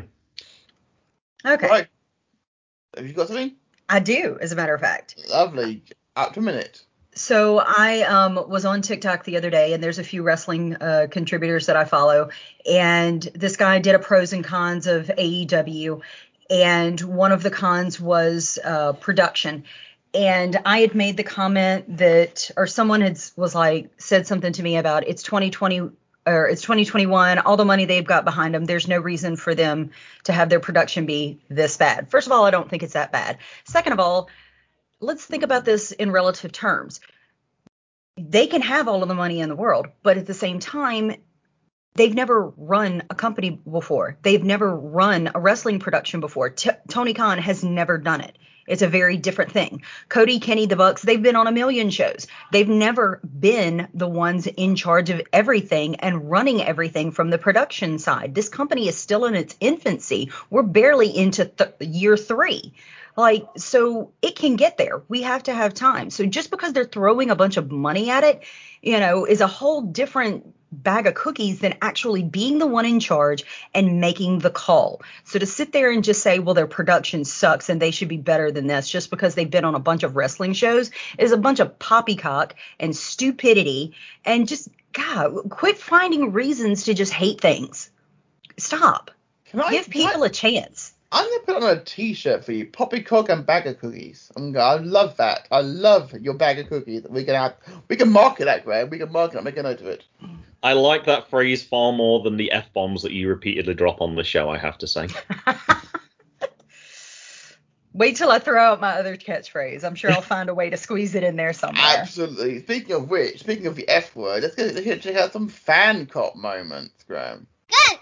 Okay. Right. Have you got something? I do, as a matter of fact. Lovely. Up to a minute. So I um, was on TikTok the other day, and there's a few wrestling uh, contributors that I follow, and this guy did a pros and cons of A E W, and one of the cons was uh, production. And I had made the comment that, or someone had was like said something to me about it's twenty twenty or it's twenty twenty-one, all the money they've got behind them, there's no reason for them to have their production be this bad. First of all, I don't think it's that bad. Second of all, let's think about this in relative terms. They can have all of the money in the world, but at the same time, they've never run a company before. They've never run a wrestling production before. T- Tony Khan has never done it. It's a very different thing. Cody, Kenny, the Bucks, they've been on a million shows. They've never been the ones in charge of everything and running everything from the production side. This company is still in its infancy. We're barely into th- year three. Like, so it can get there. We have to have time. So just because they're throwing a bunch of money at it, you know, is a whole different bag of cookies than actually being the one in charge and making the call. So to sit there and just say, well, their production sucks and they should be better than this just because they've been on a bunch of wrestling shows is a bunch of poppycock and stupidity. And just, God, quit finding reasons to just hate things. Stop. Can I Give people can I, a chance. I'm gonna put on a T-shirt for you, poppycock and bag of cookies. I'm gonna, I love that. I love your bag of cookies. We can have, we can market that, Graham. We can market it. Make a note of it. I like that phrase far more than the F-bombs that you repeatedly drop on the show, I have to say. Wait till I throw out my other catchphrase. I'm sure I'll find a way to squeeze it in there somewhere. Absolutely. Speaking of which, speaking of the F word, let's go, let's go check out some fan cop moments, Graham. Good.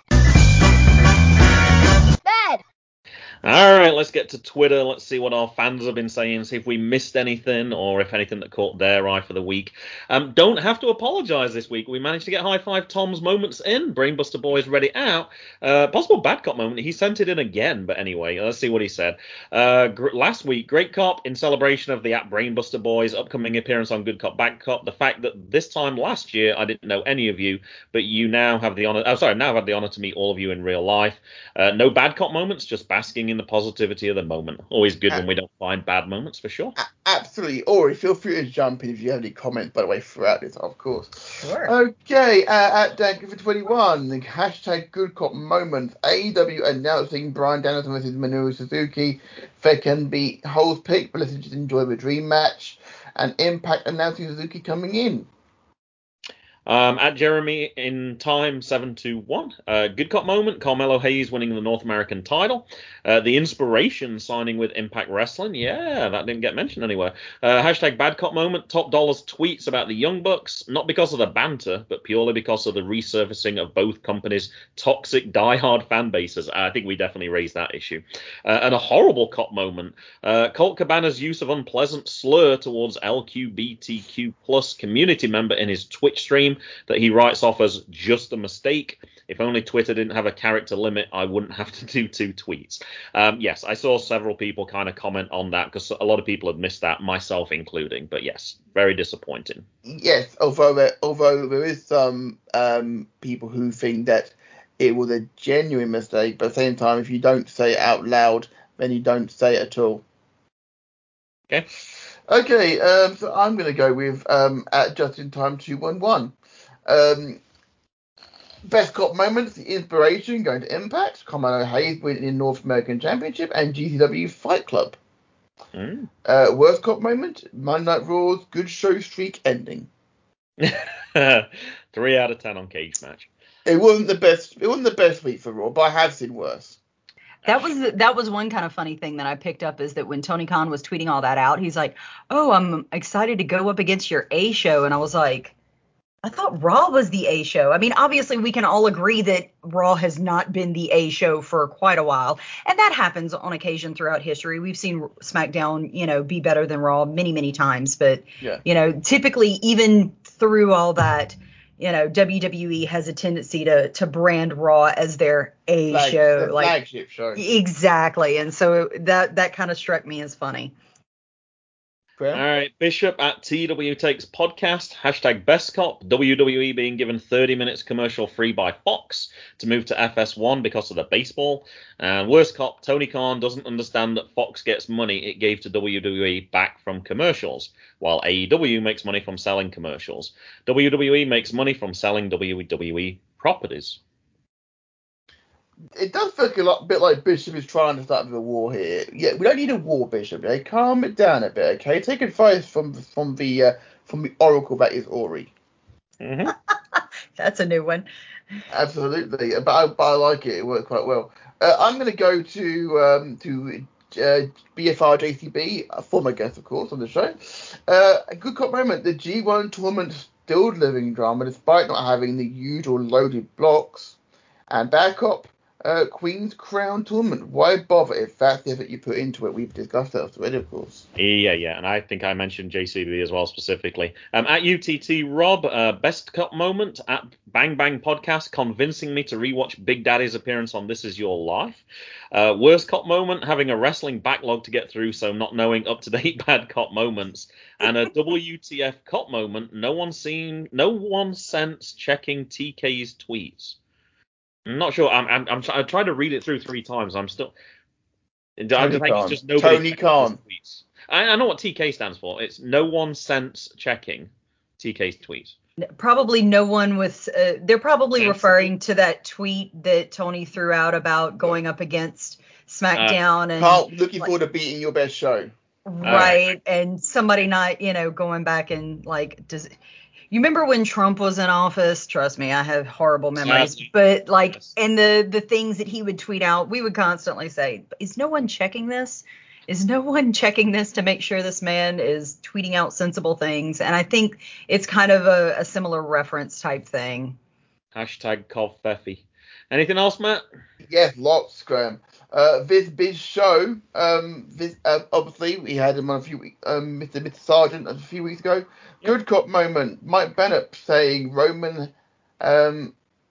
Bad. All right, let's get to Twitter. Let's see what our fans have been saying, see if we missed anything or if anything that caught their eye for the week. Um, don't have to apologise this week. We managed to get High Five Tom's moments in. Brainbuster Boys read it out. Uh, possible bad cop moment. He sent it in again, but anyway, let's see what he said. Uh, gr- last week, Great Cop in celebration of the at Brainbuster Boys upcoming appearance on Good Cop, Bad Cop. The fact that this time last year I didn't know any of you, but you now have the honour. Oh, sorry, now I've had the honour to meet all of you in real life. Uh, no bad cop moments, just basking in the positivity of the moment. Always good uh, when we don't find bad moments, for sure. Absolutely. Or feel free to jump in if you have any comments, by the way, throughout this, of course. Sure. Okay, uh, at Dan Griffin twenty-one, the hashtag Good Cop moments. A E W announcing Bryan Danielson versus Minoru Suzuki. There can be Hole's pick, but let's just enjoy the dream match. And Impact announcing Suzuki coming in. Um, at Jeremy in time seven two one, uh, good cop moment, Carmelo Hayes winning the North American title, uh, the Inspiration signing with Impact Wrestling, yeah, that didn't get mentioned anywhere, uh, hashtag bad cop moment, Top Dollar's tweets about the Young Bucks, not because of the banter, but purely because of the resurfacing of both companies' toxic diehard fan bases. I think we definitely raised that issue. Uh, and a horrible cop moment, uh, Colt Cabana's use of unpleasant slur towards L G B T Q plus community member in his Twitch stream. time that he writes off as just a mistake. If only Twitter didn't have a character limit, I wouldn't have to do two tweets. Um, yes, I saw several people kind of comment on that because a lot of people had missed that, myself including. But yes, very disappointing. Yes, although there, although there is some um, people who think that it was a genuine mistake, but at the same time, if you don't say it out loud, then you don't say it at all. Okay. Okay, um, so I'm going to go with um, at Just in Time two one one. Um, best cop moments, the inspiration going to Impact, Carmelo Hayes winning North American Championship, and G C W Fight Club. Mm. Uh, worst cop moment, Monday Night Raw's good show streak ending. Three out of ten on Cage Match. It wasn't the best. It wasn't the best week for Raw, but I have seen worse. That was that was one kind of funny thing that I picked up is that when Tony Khan was tweeting all that out, he's like, "Oh, I'm excited to go up against your A show," and I was like, "I thought Raw was the A show." I mean, obviously we can all agree that Raw has not been the A show for quite a while, and that happens on occasion throughout history. We've seen SmackDown, you know, be better than Raw many, many times, but Yeah. you know, typically even through all that, you know, W W E has a tendency to to brand Raw as their A Flag, show, the like flagship show. exactly, and so that that kind of struck me as funny. All right, Bishop at T W Takes Podcast, hashtag Best Cop, W W E being given thirty minutes commercial free by Fox to move to F S one because of the baseball. And Worst Cop, Tony Khan doesn't understand that Fox gets money it gave to W W E back from commercials, while A E W makes money from selling commercials. W W E makes money from selling W W E properties. It does feel a lot, bit like Bishop is trying to start with a war here. Yeah, we don't need a war, Bishop. Okay, calm it down a bit. Okay, take advice from from the uh, from the oracle that is Ori. Mm-hmm. That's a new one. Absolutely, but I, but I like it. It worked quite well. Uh, I'm going to go to um, to uh, B F R J C B, a former guest, of course, on the show. Uh, a good cop moment. The G one tournament still delivering drama despite not having the usual loaded blocks. And bad cop. Uh, Queen's Crown Tournament. Why bother if that's the effort you put into it? We've discussed that already, of course. Yeah, yeah, and I think I mentioned J C B as well specifically. Um, at U T T Rob, uh, best cut moment at Bang Bang Podcast, convincing me to rewatch Big Daddy's appearance on This Is Your Life. Uh, worst cop moment, having a wrestling backlog to get through, so not knowing up to date bad cop moments. And a W T F cop moment, no one seen, no one sense checking T K's tweets. I'm not sure. I'm I'm, I'm I tried to read it through three times. I'm still. I Tony think Khan. it's just nobody. Tony Khan. Tweets. I, I know what T K stands for. It's no one sense checking T K's tweets. Probably no one with. Uh, they're probably Sensible. referring to that tweet that Tony threw out about going up against SmackDown uh, and Carl, looking like, forward to beating your best show. Right, right, and somebody not, you know, going back and like, does you remember when Trump was in office? Trust me, I have horrible memories. Sadly. But like, Yes. and the the things that he would tweet out, we would constantly say, "Is no one checking this? Is no one checking this to make sure this man is tweeting out sensible things?" And I think it's kind of a, a similar reference type thing. Hashtag Cov Feffy. Anything else, Matt? Yes, lots, Graham. Uh, this biz show, um, this uh, obviously we had him on a few weeks, um, Mister Mister Sargent a few weeks ago. Good cop moment. Mike Bennett saying Roman, um,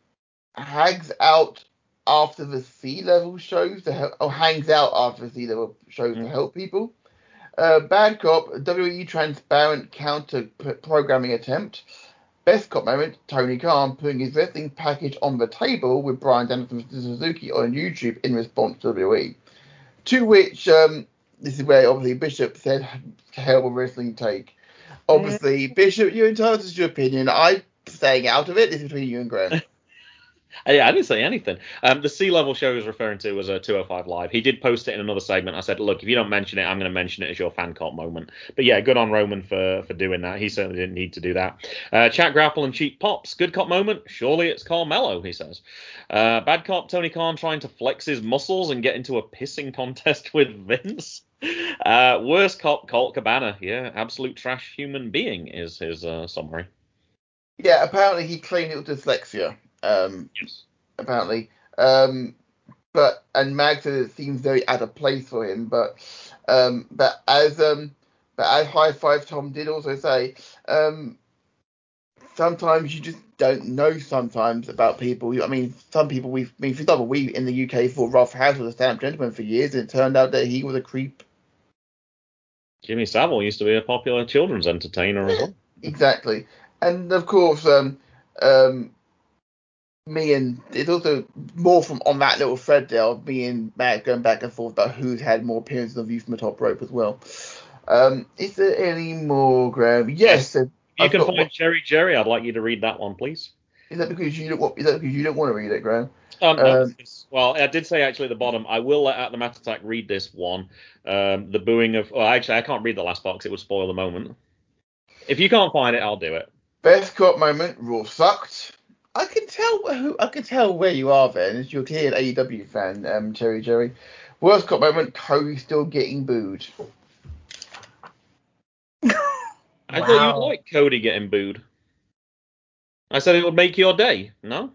hangs out after the sea level shows to help, or hangs out after the sea level shows Mm. to help people. Uh, bad cop, W W E transparent counter p- programming attempt. Best cop moment, Tony Khan putting his wrestling package on the table with Brian Danielson Suzuki on YouTube in response to W W E. To which, um, this is where obviously Bishop said, terrible wrestling take. Obviously, Bishop, you're entitled to your opinion. I'm staying out of it. This is between you and Graham. Hey, I didn't say anything. Um, the sea level show he was referring to was a two oh five Live. He did post it in another segment. I said, look, if you don't mention it, I'm going to mention it as your fan cult moment. But yeah, good on Roman for, for doing that. He certainly didn't need to do that. Uh, Chat Grapple and Cheap Pops. Good cop moment. Surely it's Carmelo, he says. Uh, bad cop Tony Khan trying to flex his muscles and get into a pissing contest with Vince. Uh, worst cop Colt Cabana. Yeah, absolute trash human being is his uh, summary. Yeah, apparently he claimed it was dyslexia. Um, Yes. apparently. Um, but and Mag said it seems very out of place for him. But um, but as um, but as High Five Tom did also say, um, sometimes you just don't know sometimes about people. I mean, some people we, I mean, for example, we in the U K thought Ralph House was a stand-up gentleman for years, and it turned out that he was a creep. Jimmy Savile used to be a popular children's entertainer as well. Exactly, and of course, um, um, me and it's also more from on that little thread there of me and Matt going back and forth about who's had more appearances of View from the Top Rope as well. Um, is there any more, Graham? Yes. If you I've can got, find Cherry Jerry, I'd like you to read that one, please. Is that because you don't want? Is that because you don't want to read it, Graham? Um, no. Um, Well, I did say actually at the bottom, I will let At the Matt Attack read this one. Um, the booing of. Well, actually, I can't read the last box. It would spoil the moment. If you can't find it, I'll do it. Best cop moment. Raw sucked. I can tell who. I can tell where you are. Then, as you're clearly an A E W fan, um, Cherry Jerry. Worst cop moment. Cody still getting booed. I Wow. thought you would like Cody getting booed. I said it would make your day. No.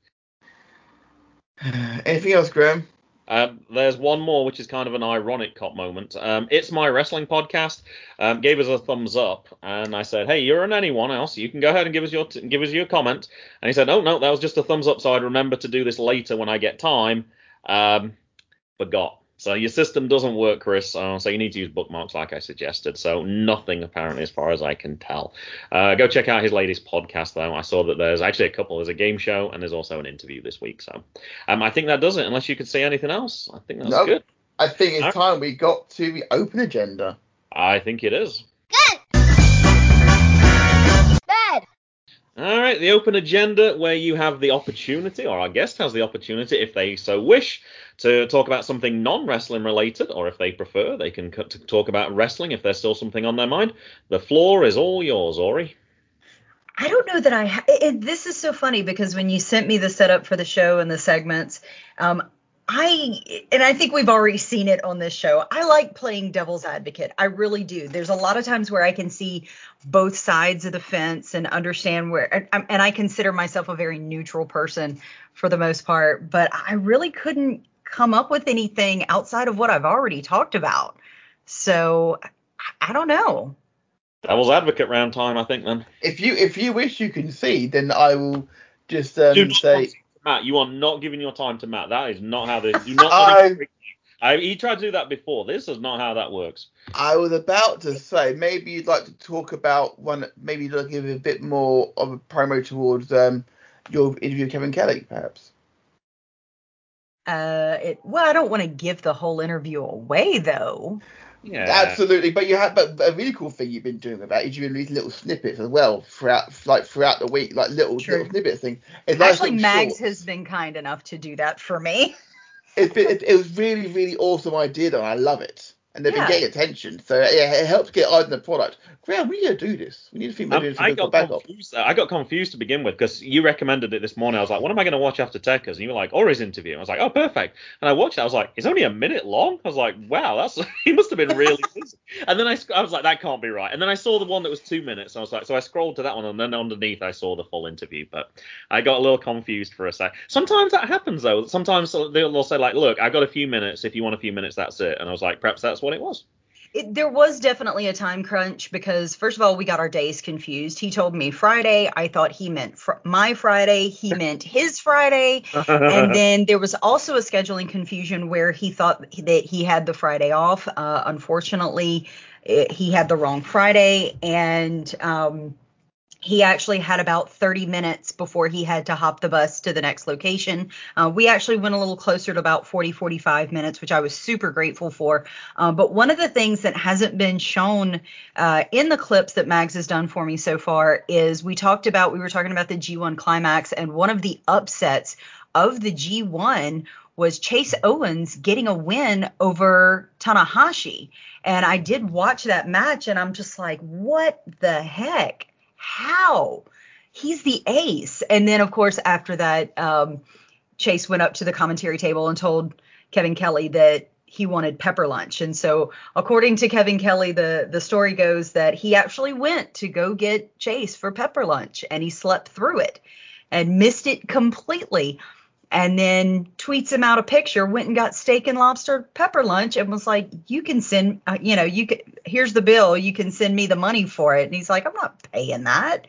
Anything else, Graham? Um, there's one more, which is kind of an ironic cop moment. Um, it's My Wrestling Podcast um, gave us a thumbs up, and I said, "Hey, you're on anyone else? You can go ahead and give us your t- give us your comment." And he said, "Oh no, that was just a thumbs up, so I'd remember to do this later when I get time." Um, forgot. So your system doesn't work, Chris. Uh, so you need to use bookmarks like I suggested. So nothing apparently, as far as I can tell. Uh, go check out his latest podcast, though. I saw that there's actually a couple. There's a game show and there's also an interview this week. So um, I think that does it. Unless you could say anything else, I think that's No. good. I think it's All time we got to the open agenda. I think it is. Good. Bad. All right, the open agenda, where you have the opportunity, or our guest has the opportunity, if they so wish, to talk about something non-wrestling related, or if they prefer, they can cut to talk about wrestling if there's still something on their mind. The floor is all yours, Ori. I don't know that I. Ha- it, this is so funny because when you sent me the setup for the show and the segments, um, I and I think we've already seen it on this show. I like playing devil's advocate. I really do. There's a lot of times where I can see both sides of the fence and understand where. And, and I consider myself a very neutral person for the most part, but I really couldn't come up with anything outside of what I've already talked about. So I, I don't know. Devil's advocate round time, I think, then. If you if you wish you can see, then I will just um, Do not say. Matt, you are not giving your time to Matt. That is not how this. Do not. I, I, he tried to do that before. This is not how that works. I was about to say maybe you'd like to talk about one. Maybe you'd like to give a bit more of a promo towards um, your interview with Kevin Kelly, perhaps. Uh, it, well, I don't want to give the whole interview away, though. Yeah. Absolutely, but you have. But a really cool thing you've been doing with that is you've been releasing little snippets as well throughout, like throughout the week, like little True. little snippets thing. It's nice Actually, little Mags shorts. has been kind enough to do that for me. It's been, it, it was really, really awesome idea, though. I love it. And they've Yeah. been getting attention. So, yeah, it helps get eyes on the product. Graham, we need to do this. We need to think about Um, doing I something got back up. confused. I got confused to begin with because you recommended it this morning. I was like, "What am I going to watch after Techers?" And you were like, "Ori's interview." I was like, "Oh, perfect." And I watched it. I was like, "It's only a minute long." I was like, "Wow, that's he must have been really busy." And then I, I was like, "That can't be right." And then I saw the one that was two minutes. And I was like, so I scrolled to that one, and then underneath I saw the full interview. But I got a little confused for a sec. Sometimes that happens though. Sometimes they'll, they'll say like, "Look, I got a few minutes. If you want a few minutes, that's it." And I was like, perhaps that's what it was. It, there was definitely a time crunch because, first of all, we got our days confused. He told me Friday. I thought he meant fr- my Friday. He meant his Friday. And then there was also a scheduling confusion where he thought that he had the Friday off. Uh, unfortunately, it, he had the wrong Friday. And um, he actually had about thirty minutes before he had to hop the bus to the next location. Uh, we actually went a little closer to about forty, forty-five minutes, which I was super grateful for. Uh, but one of the things that hasn't been shown uh, in the clips that Mags has done for me so far is we talked about, we were talking about the G one Climax, and one of the upsets of the G one was Chase Owens getting a win over Tanahashi. And I did watch that match, and I'm just like, what the heck? How? He's the ace. And then, of course, after that, um, Chase went up to the commentary table and told Kevin Kelly that he wanted pepper lunch. And so, according to Kevin Kelly, the, the story goes that he actually went to go get Chase for pepper lunch, and he slept through it and missed it completely. And then tweets him out a picture, went and got steak and lobster pepper lunch, and was like, you can send, uh, you know, you can, here's the bill. You can send me the money for it. And he's like, I'm not paying that.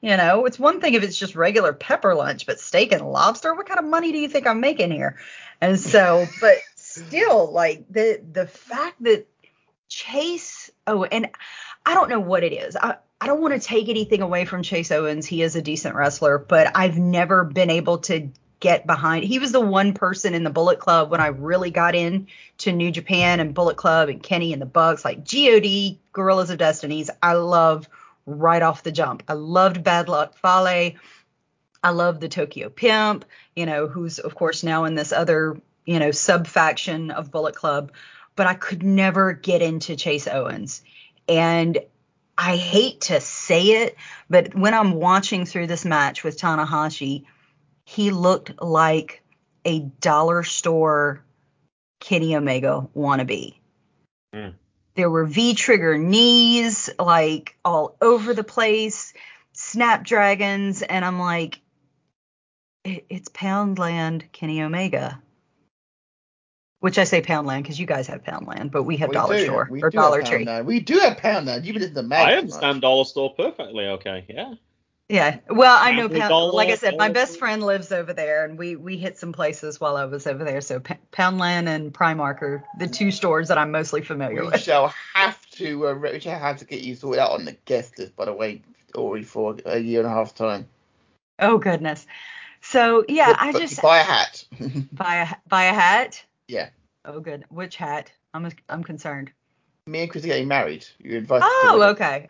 You know, it's one thing if it's just regular pepper lunch, but steak and lobster, what kind of money do you think I'm making here? And so, but still, like the the fact that Chase, oh, and I don't know what it is. I, I don't want to take anything away from Chase Owens. He is a decent wrestler, but I've never been able to get behind. He was the one person in the Bullet Club when I really got into New Japan and Bullet Club and Kenny and the Bucks, like G O D, Gorillas of Destinies. I love right off the jump. I loved Bad Luck Fale. I love the Tokyo Pimp, you know, who's of course now in this other, you know, sub faction of Bullet Club, but I could never get into Chase Owens. And I hate to say it, but when I'm watching through this match with Tanahashi, he looked like a dollar store Kenny Omega wannabe. Mm. There were V-trigger knees, like, all over the place, snapdragons, and I'm like, it's Poundland Kenny Omega. Which I say Poundland because you guys have Poundland, but we have we Dollar do. Store we or do Dollar Tree. We do have Poundland. You've been in the match. I understand Dollar Store perfectly. Okay, yeah. Yeah, well, I know, Pound, dollar, like I said, my dollar. best friend lives over there, and we we hit some places while I was over there. So P- Poundland and Primark are the two stores that I'm mostly familiar we with. We shall have to, uh, we shall have to get you sorted out on the guest list, by the way, Ori, for a year and a half time. Oh goodness. So yeah, but, I but just buy a hat. buy a buy a hat. Yeah. Oh good. Which hat? I'm I'm concerned. Me and Chris are getting married. You're invited. Oh, okay.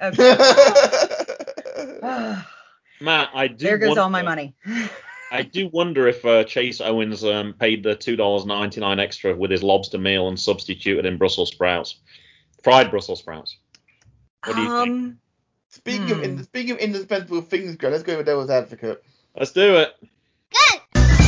Okay. Matt, I do. There goes wonder, all my money. I do wonder if uh, Chase Owens um, paid the two dollars ninety-nine extra with his lobster meal and substituted in Brussels sprouts, fried Brussels sprouts. What do you um, think? Speaking hmm. of in, speaking of indispensable things, Greg, let's go with Devil's Advocate. Let's do it. Good.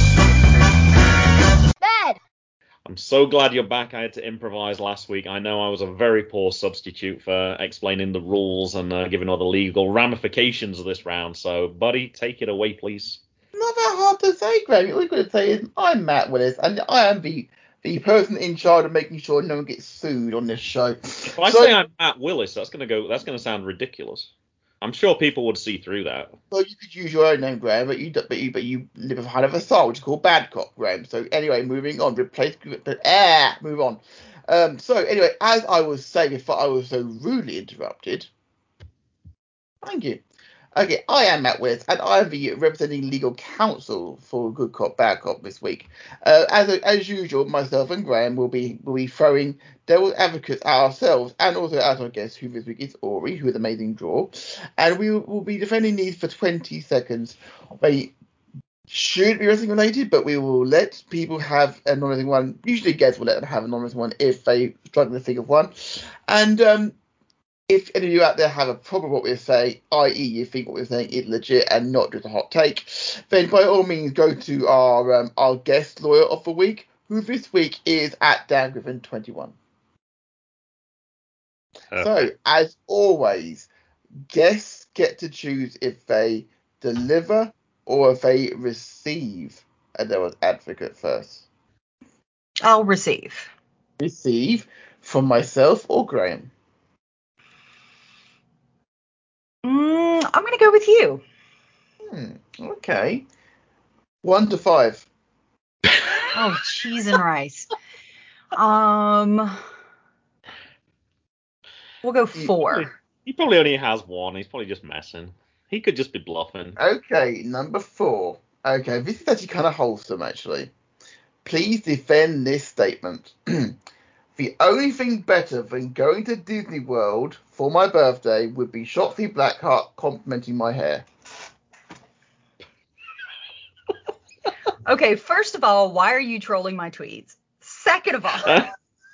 Bad. I'm so glad you're back. I had to improvise last week. I know I was a very poor substitute for explaining the rules and uh, giving all the legal ramifications of this round. So, buddy, take it away, please. Not that hard to say, Greg. All you've got to say is, I'm Matt Willis, and I am the, the person in charge of making sure no one gets sued on this show. If I so, say I'm Matt Willis, that's gonna go. That's gonna sound ridiculous. I'm sure people would see through that. Well, you could use your own name, Graham, but you but you but you live a kind of a style which is called Bad Cop, Graham. So anyway, moving on. Replace but ah, move on. Um. So anyway, as I was saying before, I was so rudely interrupted. Thank you. Okay, I am Matt Willis, and I am the representing legal counsel for Good Cop, Bad Cop this week. Uh, as as usual, myself and Graham will be will be throwing devil's advocates at ourselves, and also at our guest, who this week is Ori, who is an amazing draw, and we will be defending these for twenty seconds. They should be wrestling related, but we will let people have a non-wrestling one. Usually, guests will let them have a non-wrestling one if they struggle to think of one, and um. If any of you out there have a problem with what we're saying, that is you think what we're saying is legit and not just a hot take, then by all means go to our um, our guest lawyer of the week, who this week is at Dan Griffin twenty-one. Perfect. So, as always, guests get to choose if they deliver or if they receive a devil's advocate first. I'll receive. Receive from myself or Graham? Mm, I'm going to go with you. Hmm, okay. One to five. Oh, cheese and rice. Um, we'll go four. He probably, he probably only has one. He's probably just messing. He could just be bluffing. Okay, number four. Okay, this is actually kind of wholesome, actually. Please defend this statement. The only thing better than going to Disney World for my birthday would be Shotzi Blackheart complimenting my hair. Okay, first of all, why are you trolling my tweets? Second of all,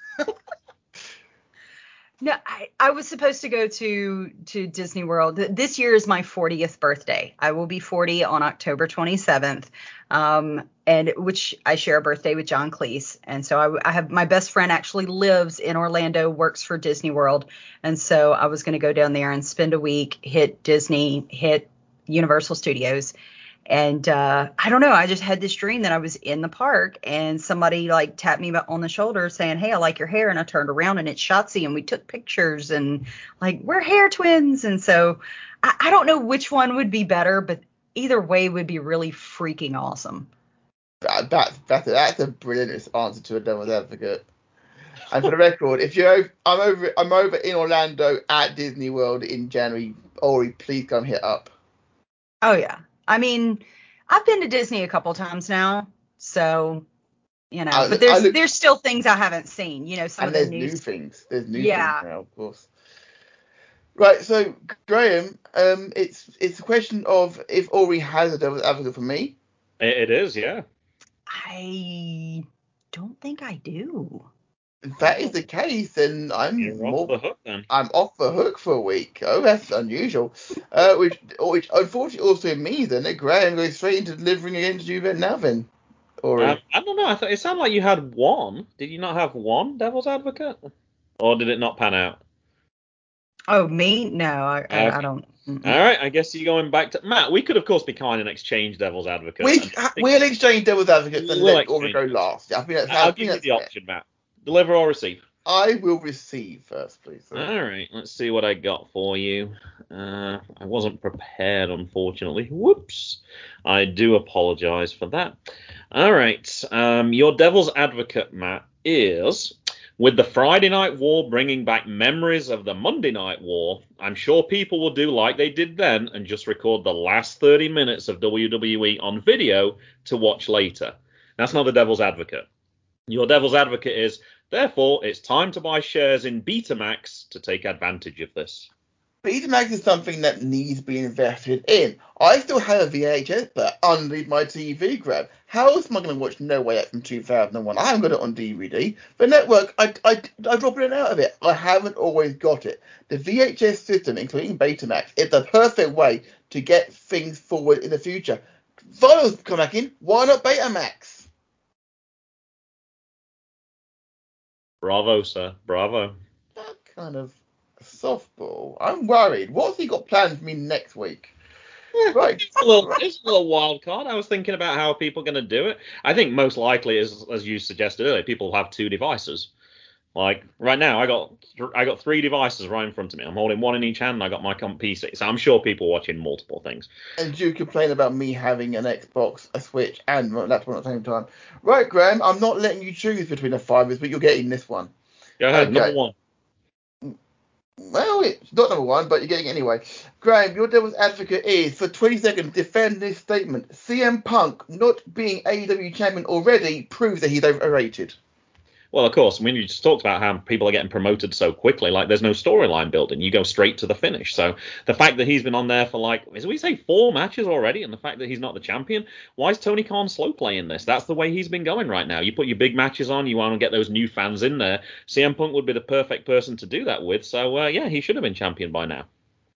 no, I, I was supposed to go to to Disney World. This year is my fortieth birthday. I will be forty on October twenty-seventh, um, and which I share a birthday with John Cleese. And so I, I have my best friend actually lives in Orlando, works for Disney World, and so I was going to go down there and spend a week, hit Disney, hit Universal Studios. And uh, I don't know, I just had this dream that I was in the park and somebody like tapped me on the shoulder saying, hey, I like your hair. And I turned around and it's Shotzi and we took pictures and like, we're hair twins. And so I, I don't know which one would be better, but either way would be really freaking awesome. That, that, that's, a, that's a brilliant answer to a devil's advocate. And for the record, if you're over, I'm over, I'm over in Orlando at Disney World in January. Ori, please come hit up. Oh yeah, I mean, I've been to Disney a couple times now, so you know, I, but there's look, there's still things I haven't seen. You know, some and of the there's new, new things. There's new yeah. things now, of course. Right, so Graham, um, it's it's a question of if Ori has a devil's advocate for me. It, it is, yeah. I don't think I do. If that is the case, then I'm You're more. off the hook then. I'm off the hook for a week. Oh, that's unusual. Uh, which, which unfortunately also means then that Graham goes straight into delivering against you then now then. Or Um, I don't know. I thought it sounded like you had one. Did you not have one devil's advocate, or did it not pan out? Oh, me? No, I, I, Okay. I don't. Mm-mm. All right, I guess you're going back to Matt. We could, of course, be kind and exchange devil's advocate. we and I think we'll exchange devil's advocates and we'll let Ori go exchange those. last. I think that's. I I'll think give you that's the fair. option, Matt. Deliver or receive. I will receive first, please. Sir. All right, let's see what I got for you. Uh, I wasn't prepared, unfortunately. Whoops. I do apologize for that. All right, um, your devil's advocate, Matt, is with the Friday Night War bringing back memories of the Monday Night War. I'm sure people will do like they did then and just record the last thirty minutes of W W E on video to watch later. That's not the devil's advocate. Your devil's advocate is, therefore, it's time to buy shares in Betamax to take advantage of this. Betamax is something that needs to be invested in. I still have a V H S player underneath my T V, Grab. How else am I going to watch No Way Out from two thousand one? I haven't got it on D V D. The network, I, I, I drop it in and out of it. I haven't always got it. The V H S system, including Betamax, is the perfect way to get things forward in the future. Vinyls come back in. Why not Betamax? Bravo, sir. Bravo. That kind of softball. I'm worried. What's he got planned for me next week? Right. It's a little, it's a little wild card. I was thinking about how people are going to do it. I think most likely, as as you suggested earlier, people have two devices. Like right now, I got I got three devices right in front of me. I'm holding one in each hand, and I got my comp P C. So I'm sure people are watching multiple things. And you complain about me having an Xbox, a Switch, and a laptop at the same time. Right, Graham, I'm not letting you choose between the five, but you're getting this one. Go ahead, Okay. number one. Well, it's not number one, but you're getting it anyway. Graham, your devil's advocate is, for twenty seconds, defend this statement. C M Punk not being A E W champion already proves that he's overrated. Well, of course, I mean, you just talked about how people are getting promoted so quickly. Like, there's no storyline building. You go straight to the finish. So the fact that he's been on there for, like, as we say, four matches already, and the fact that he's not the champion, why is Tony Khan slow playing this? That's the way he's been going right now. You put your big matches on, you want to get those new fans in there. C M Punk would be the perfect person to do that with. So, uh, yeah, he should have been champion by now.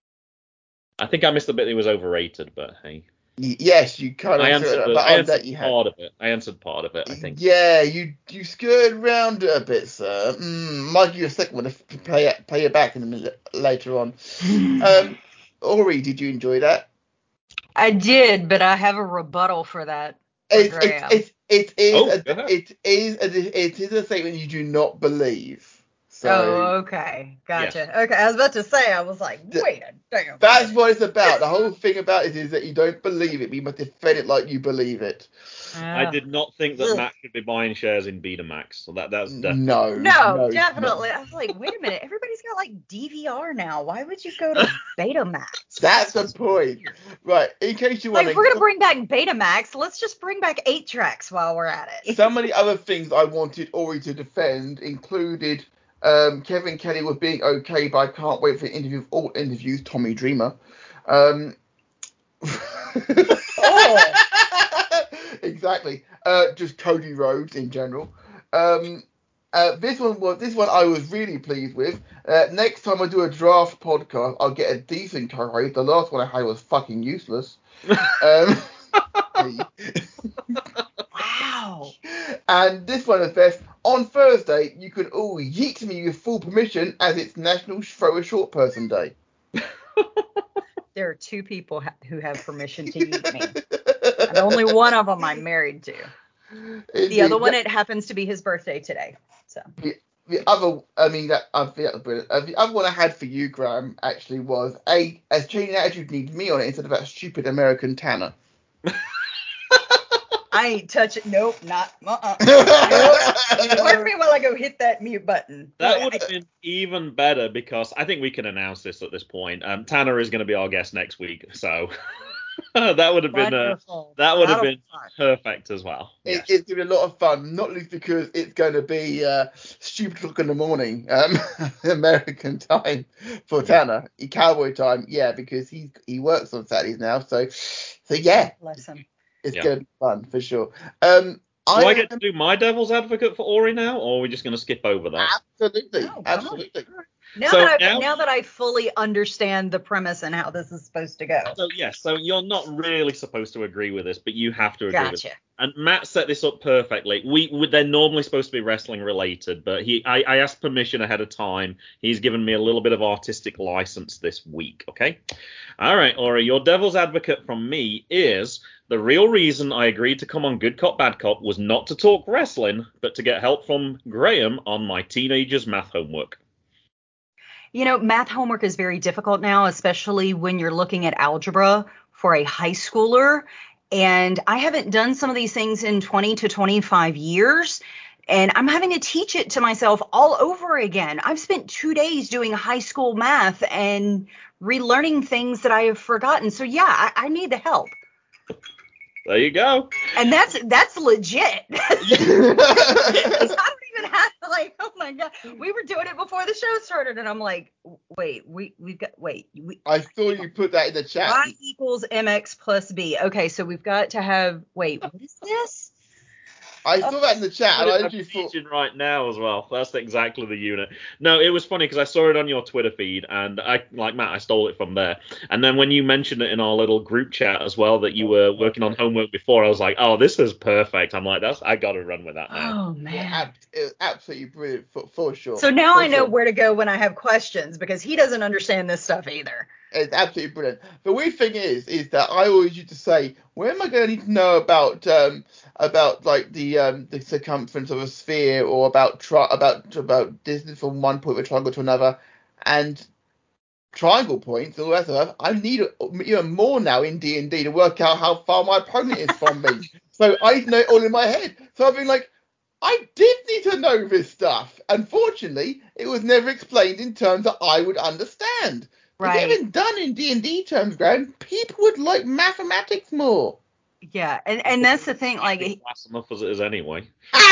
I think I missed the bit that he was overrated, but hey. Yes, you kind of. I answered, but the, I answered that you part of it. I answered part of it, I think. Yeah, you you skirted around it a bit, sir. Mm, might give you a second one to pay pay it back in a minute later on. um, Ori, did you enjoy that? I did, but I have a rebuttal for that. For It, Graham. it, it, it is Oh, a, go ahead. it is a, it is a statement you do not believe. So Oh, okay. Gotcha. Yes. Okay, I was about to say, I was like, wait a damn. that's what it's about. The whole thing about it is that you don't believe it, but you must defend it like you believe it. I Uh, did not think that ugh. Matt should be buying shares in Betamax. So that that's definitely No, No, no, definitely. no. I was like, wait a minute. Everybody's got like D V R now. Why would you go to Betamax? That's the point. Right, in case you Like, want if we're gonna bring back Betamax, let's just bring back eight tracks while we're at it. Some of the other things I wanted Ori to defend included um, Kevin Kelly was being okay, but I can't wait for the interview of all interviews, Tommy Dreamer. Um, Oh. Exactly. Uh, just Cody Rhodes in general. Um, uh, this one was this one I was really pleased with. Uh, next time I do a draft podcast, I'll get a decent co-host. The last one I had was fucking useless. Um, Wow. And this one is best. On Thursday, you can all yeet me with full permission as it's National Throw a Short Person Day. There are two people ha- who have permission to eat me. And only one of them I'm married to. Indeed. The other one, it happens to be his birthday today. So The, the other, I mean, that I think that was brilliant. Uh, the other one I had for you, Graham, actually was a as changing attitude needs me on it instead of that stupid American Tanner. I ain't touching. Nope, not. Uh-uh. Nope. Pardon me while I go hit that mute button. That But would have been even better because I think we can announce this at this point. Um, Tanner is going to be our guest next week, so that would have been uh, Wonderful. that would have That'll been be fun. perfect as well. It, Yes. It's going to be a lot of fun, not least because it's going to be uh, stupid o'clock in the morning, um, American time for Tanner. Cowboy time, yeah, because he he works on Saturdays now. So, so yeah, Bless him. it's Yeah. going to be fun for sure. Um, Do I, I get to do my devil's advocate for Ori now, or are we just going to skip over that? absolutely, No, come on. absolutely. Now So that I now- now that I fully understand the premise and how this is supposed to go. So yes, so you're not really supposed to agree with this, but you have to agree with Gotcha. it. And Matt set this up perfectly. We, we they're normally supposed to be wrestling related, but he I, I asked permission ahead of time. He's given me a little bit of artistic license this week. Okay, all right, Ori, your devil's advocate from me is the real reason I agreed to come on Good Cop Bad Cop was not to talk wrestling, but to get help from Graham on my teenager's math homework. You know, math homework is very difficult now, especially when you're looking at algebra for a high schooler. And I haven't done some of these things in twenty to twenty-five years. And I'm having to teach it to myself all over again. I've spent two days doing high school math and relearning things that I have forgotten. So, yeah, I, I need the help. There you go. And that's that's legit. I don't even have to, like, oh my god, we were doing it before the show started, and I'm like, wait, we we've got wait, we, I saw you put that in the chat. y equals mx plus b. Okay, so we've got to have wait, what is this? I saw that in the chat, and I I'm actually thought, teaching right now as well. That's exactly the unit. No, it was funny because I saw it on your Twitter feed, and I, like Matt, I stole it from there. And then when you mentioned it in our little group chat as well that you were working on homework before, I was like, oh, this is perfect. I'm like, that's I got to run with that now. Oh man. ab- it was absolutely brilliant for, for sure. So now For I know sure. where to go when I have questions because he doesn't understand this stuff either. It's absolutely brilliant. The weird thing is, is that I always used to say, where am I going to need to know about, um, about like the um, the circumference of a sphere, or about tri- about about distance from one point of a triangle to another, and triangle points and all that stuff. I need it even more now in D and D to work out how far my opponent is from me. So I know it all in my head. So I've been like, I did need to know this stuff. Unfortunately, it was never explained in terms that I would understand. Right. If it had been done in D and D terms, Graham, people would like mathematics more. Yeah, and and that's the thing, like, It's fast enough as it is anyway.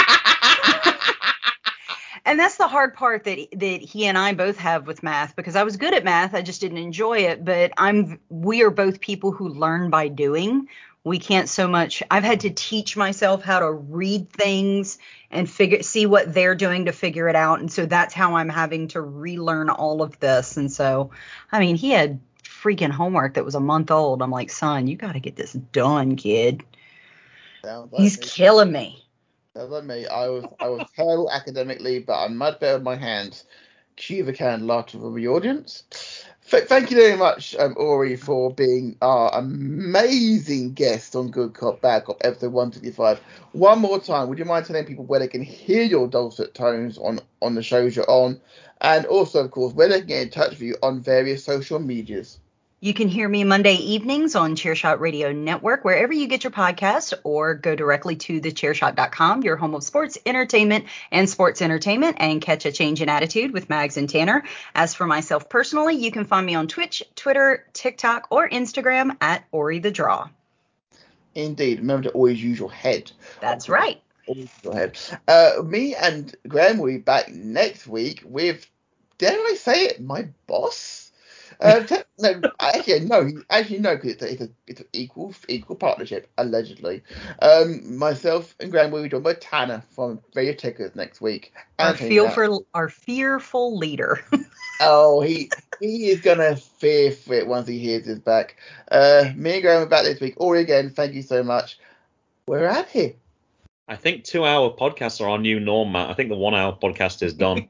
and that's the hard part that that he and I both have with math, because I was good at math, I just didn't enjoy it. But I'm we are both people who learn by doing. We can't so much. I've had to teach myself how to read things and figure see what they're doing to figure it out. And so that's how I'm having to relearn all of this. And so, I mean, he had freaking homework that was a month old. I'm like, son, you got to get this done, kid. Sounds like He's me. killing me. Sounds like me. I was I was terrible academically, but I'm much better with my hands. Cue the canned laughter from the audience. Th- thank you very much, um, Ori, for being our amazing guest on Good Cop Bad Cop episode one twenty-five. One more time, would you mind telling people where they can hear your dulcet tones on, on the shows you're on, and also, of course, where they can get in touch with you on various social medias? You can hear me Monday evenings on Chairshot Radio Network, wherever you get your podcasts, or go directly to the chairshot dot com, your home of sports, entertainment, and sports entertainment, and catch a change in attitude with Mags and Tanner. As for myself personally, you can find me on Twitch, Twitter, TikTok, or Instagram at Ori the Draw. Indeed. Remember to always use your head. That's right. Always use your head. Uh, me and Graham will be back next week with, dare I say it, my boss? Uh, te- no, actually, no, actually, no, because it's, it's, it's an equal equal partnership, allegedly. Um, myself and Graham will be joined by Tanner from Radio Tickers next week. Our, Anthony, feel now- for, our fearful leader. oh, he he is gonna fear for it once he hears this back. Uh, me and Graham are back this week. Or again, thank you so much. We're out here. I think two-hour podcasts are our new norm, Matt. I think the one-hour podcast is done.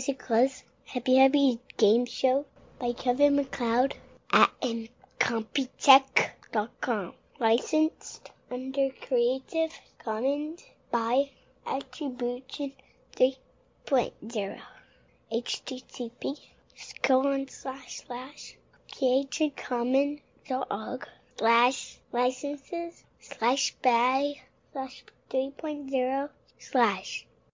Music was Happy Happy Game Show by Kevin MacLeod at incompetech dot com. Licensed under Creative Commons by Attribution three point oh. H T T P colon slash slash creativecommons.org slash licenses slash by slash three point oh slash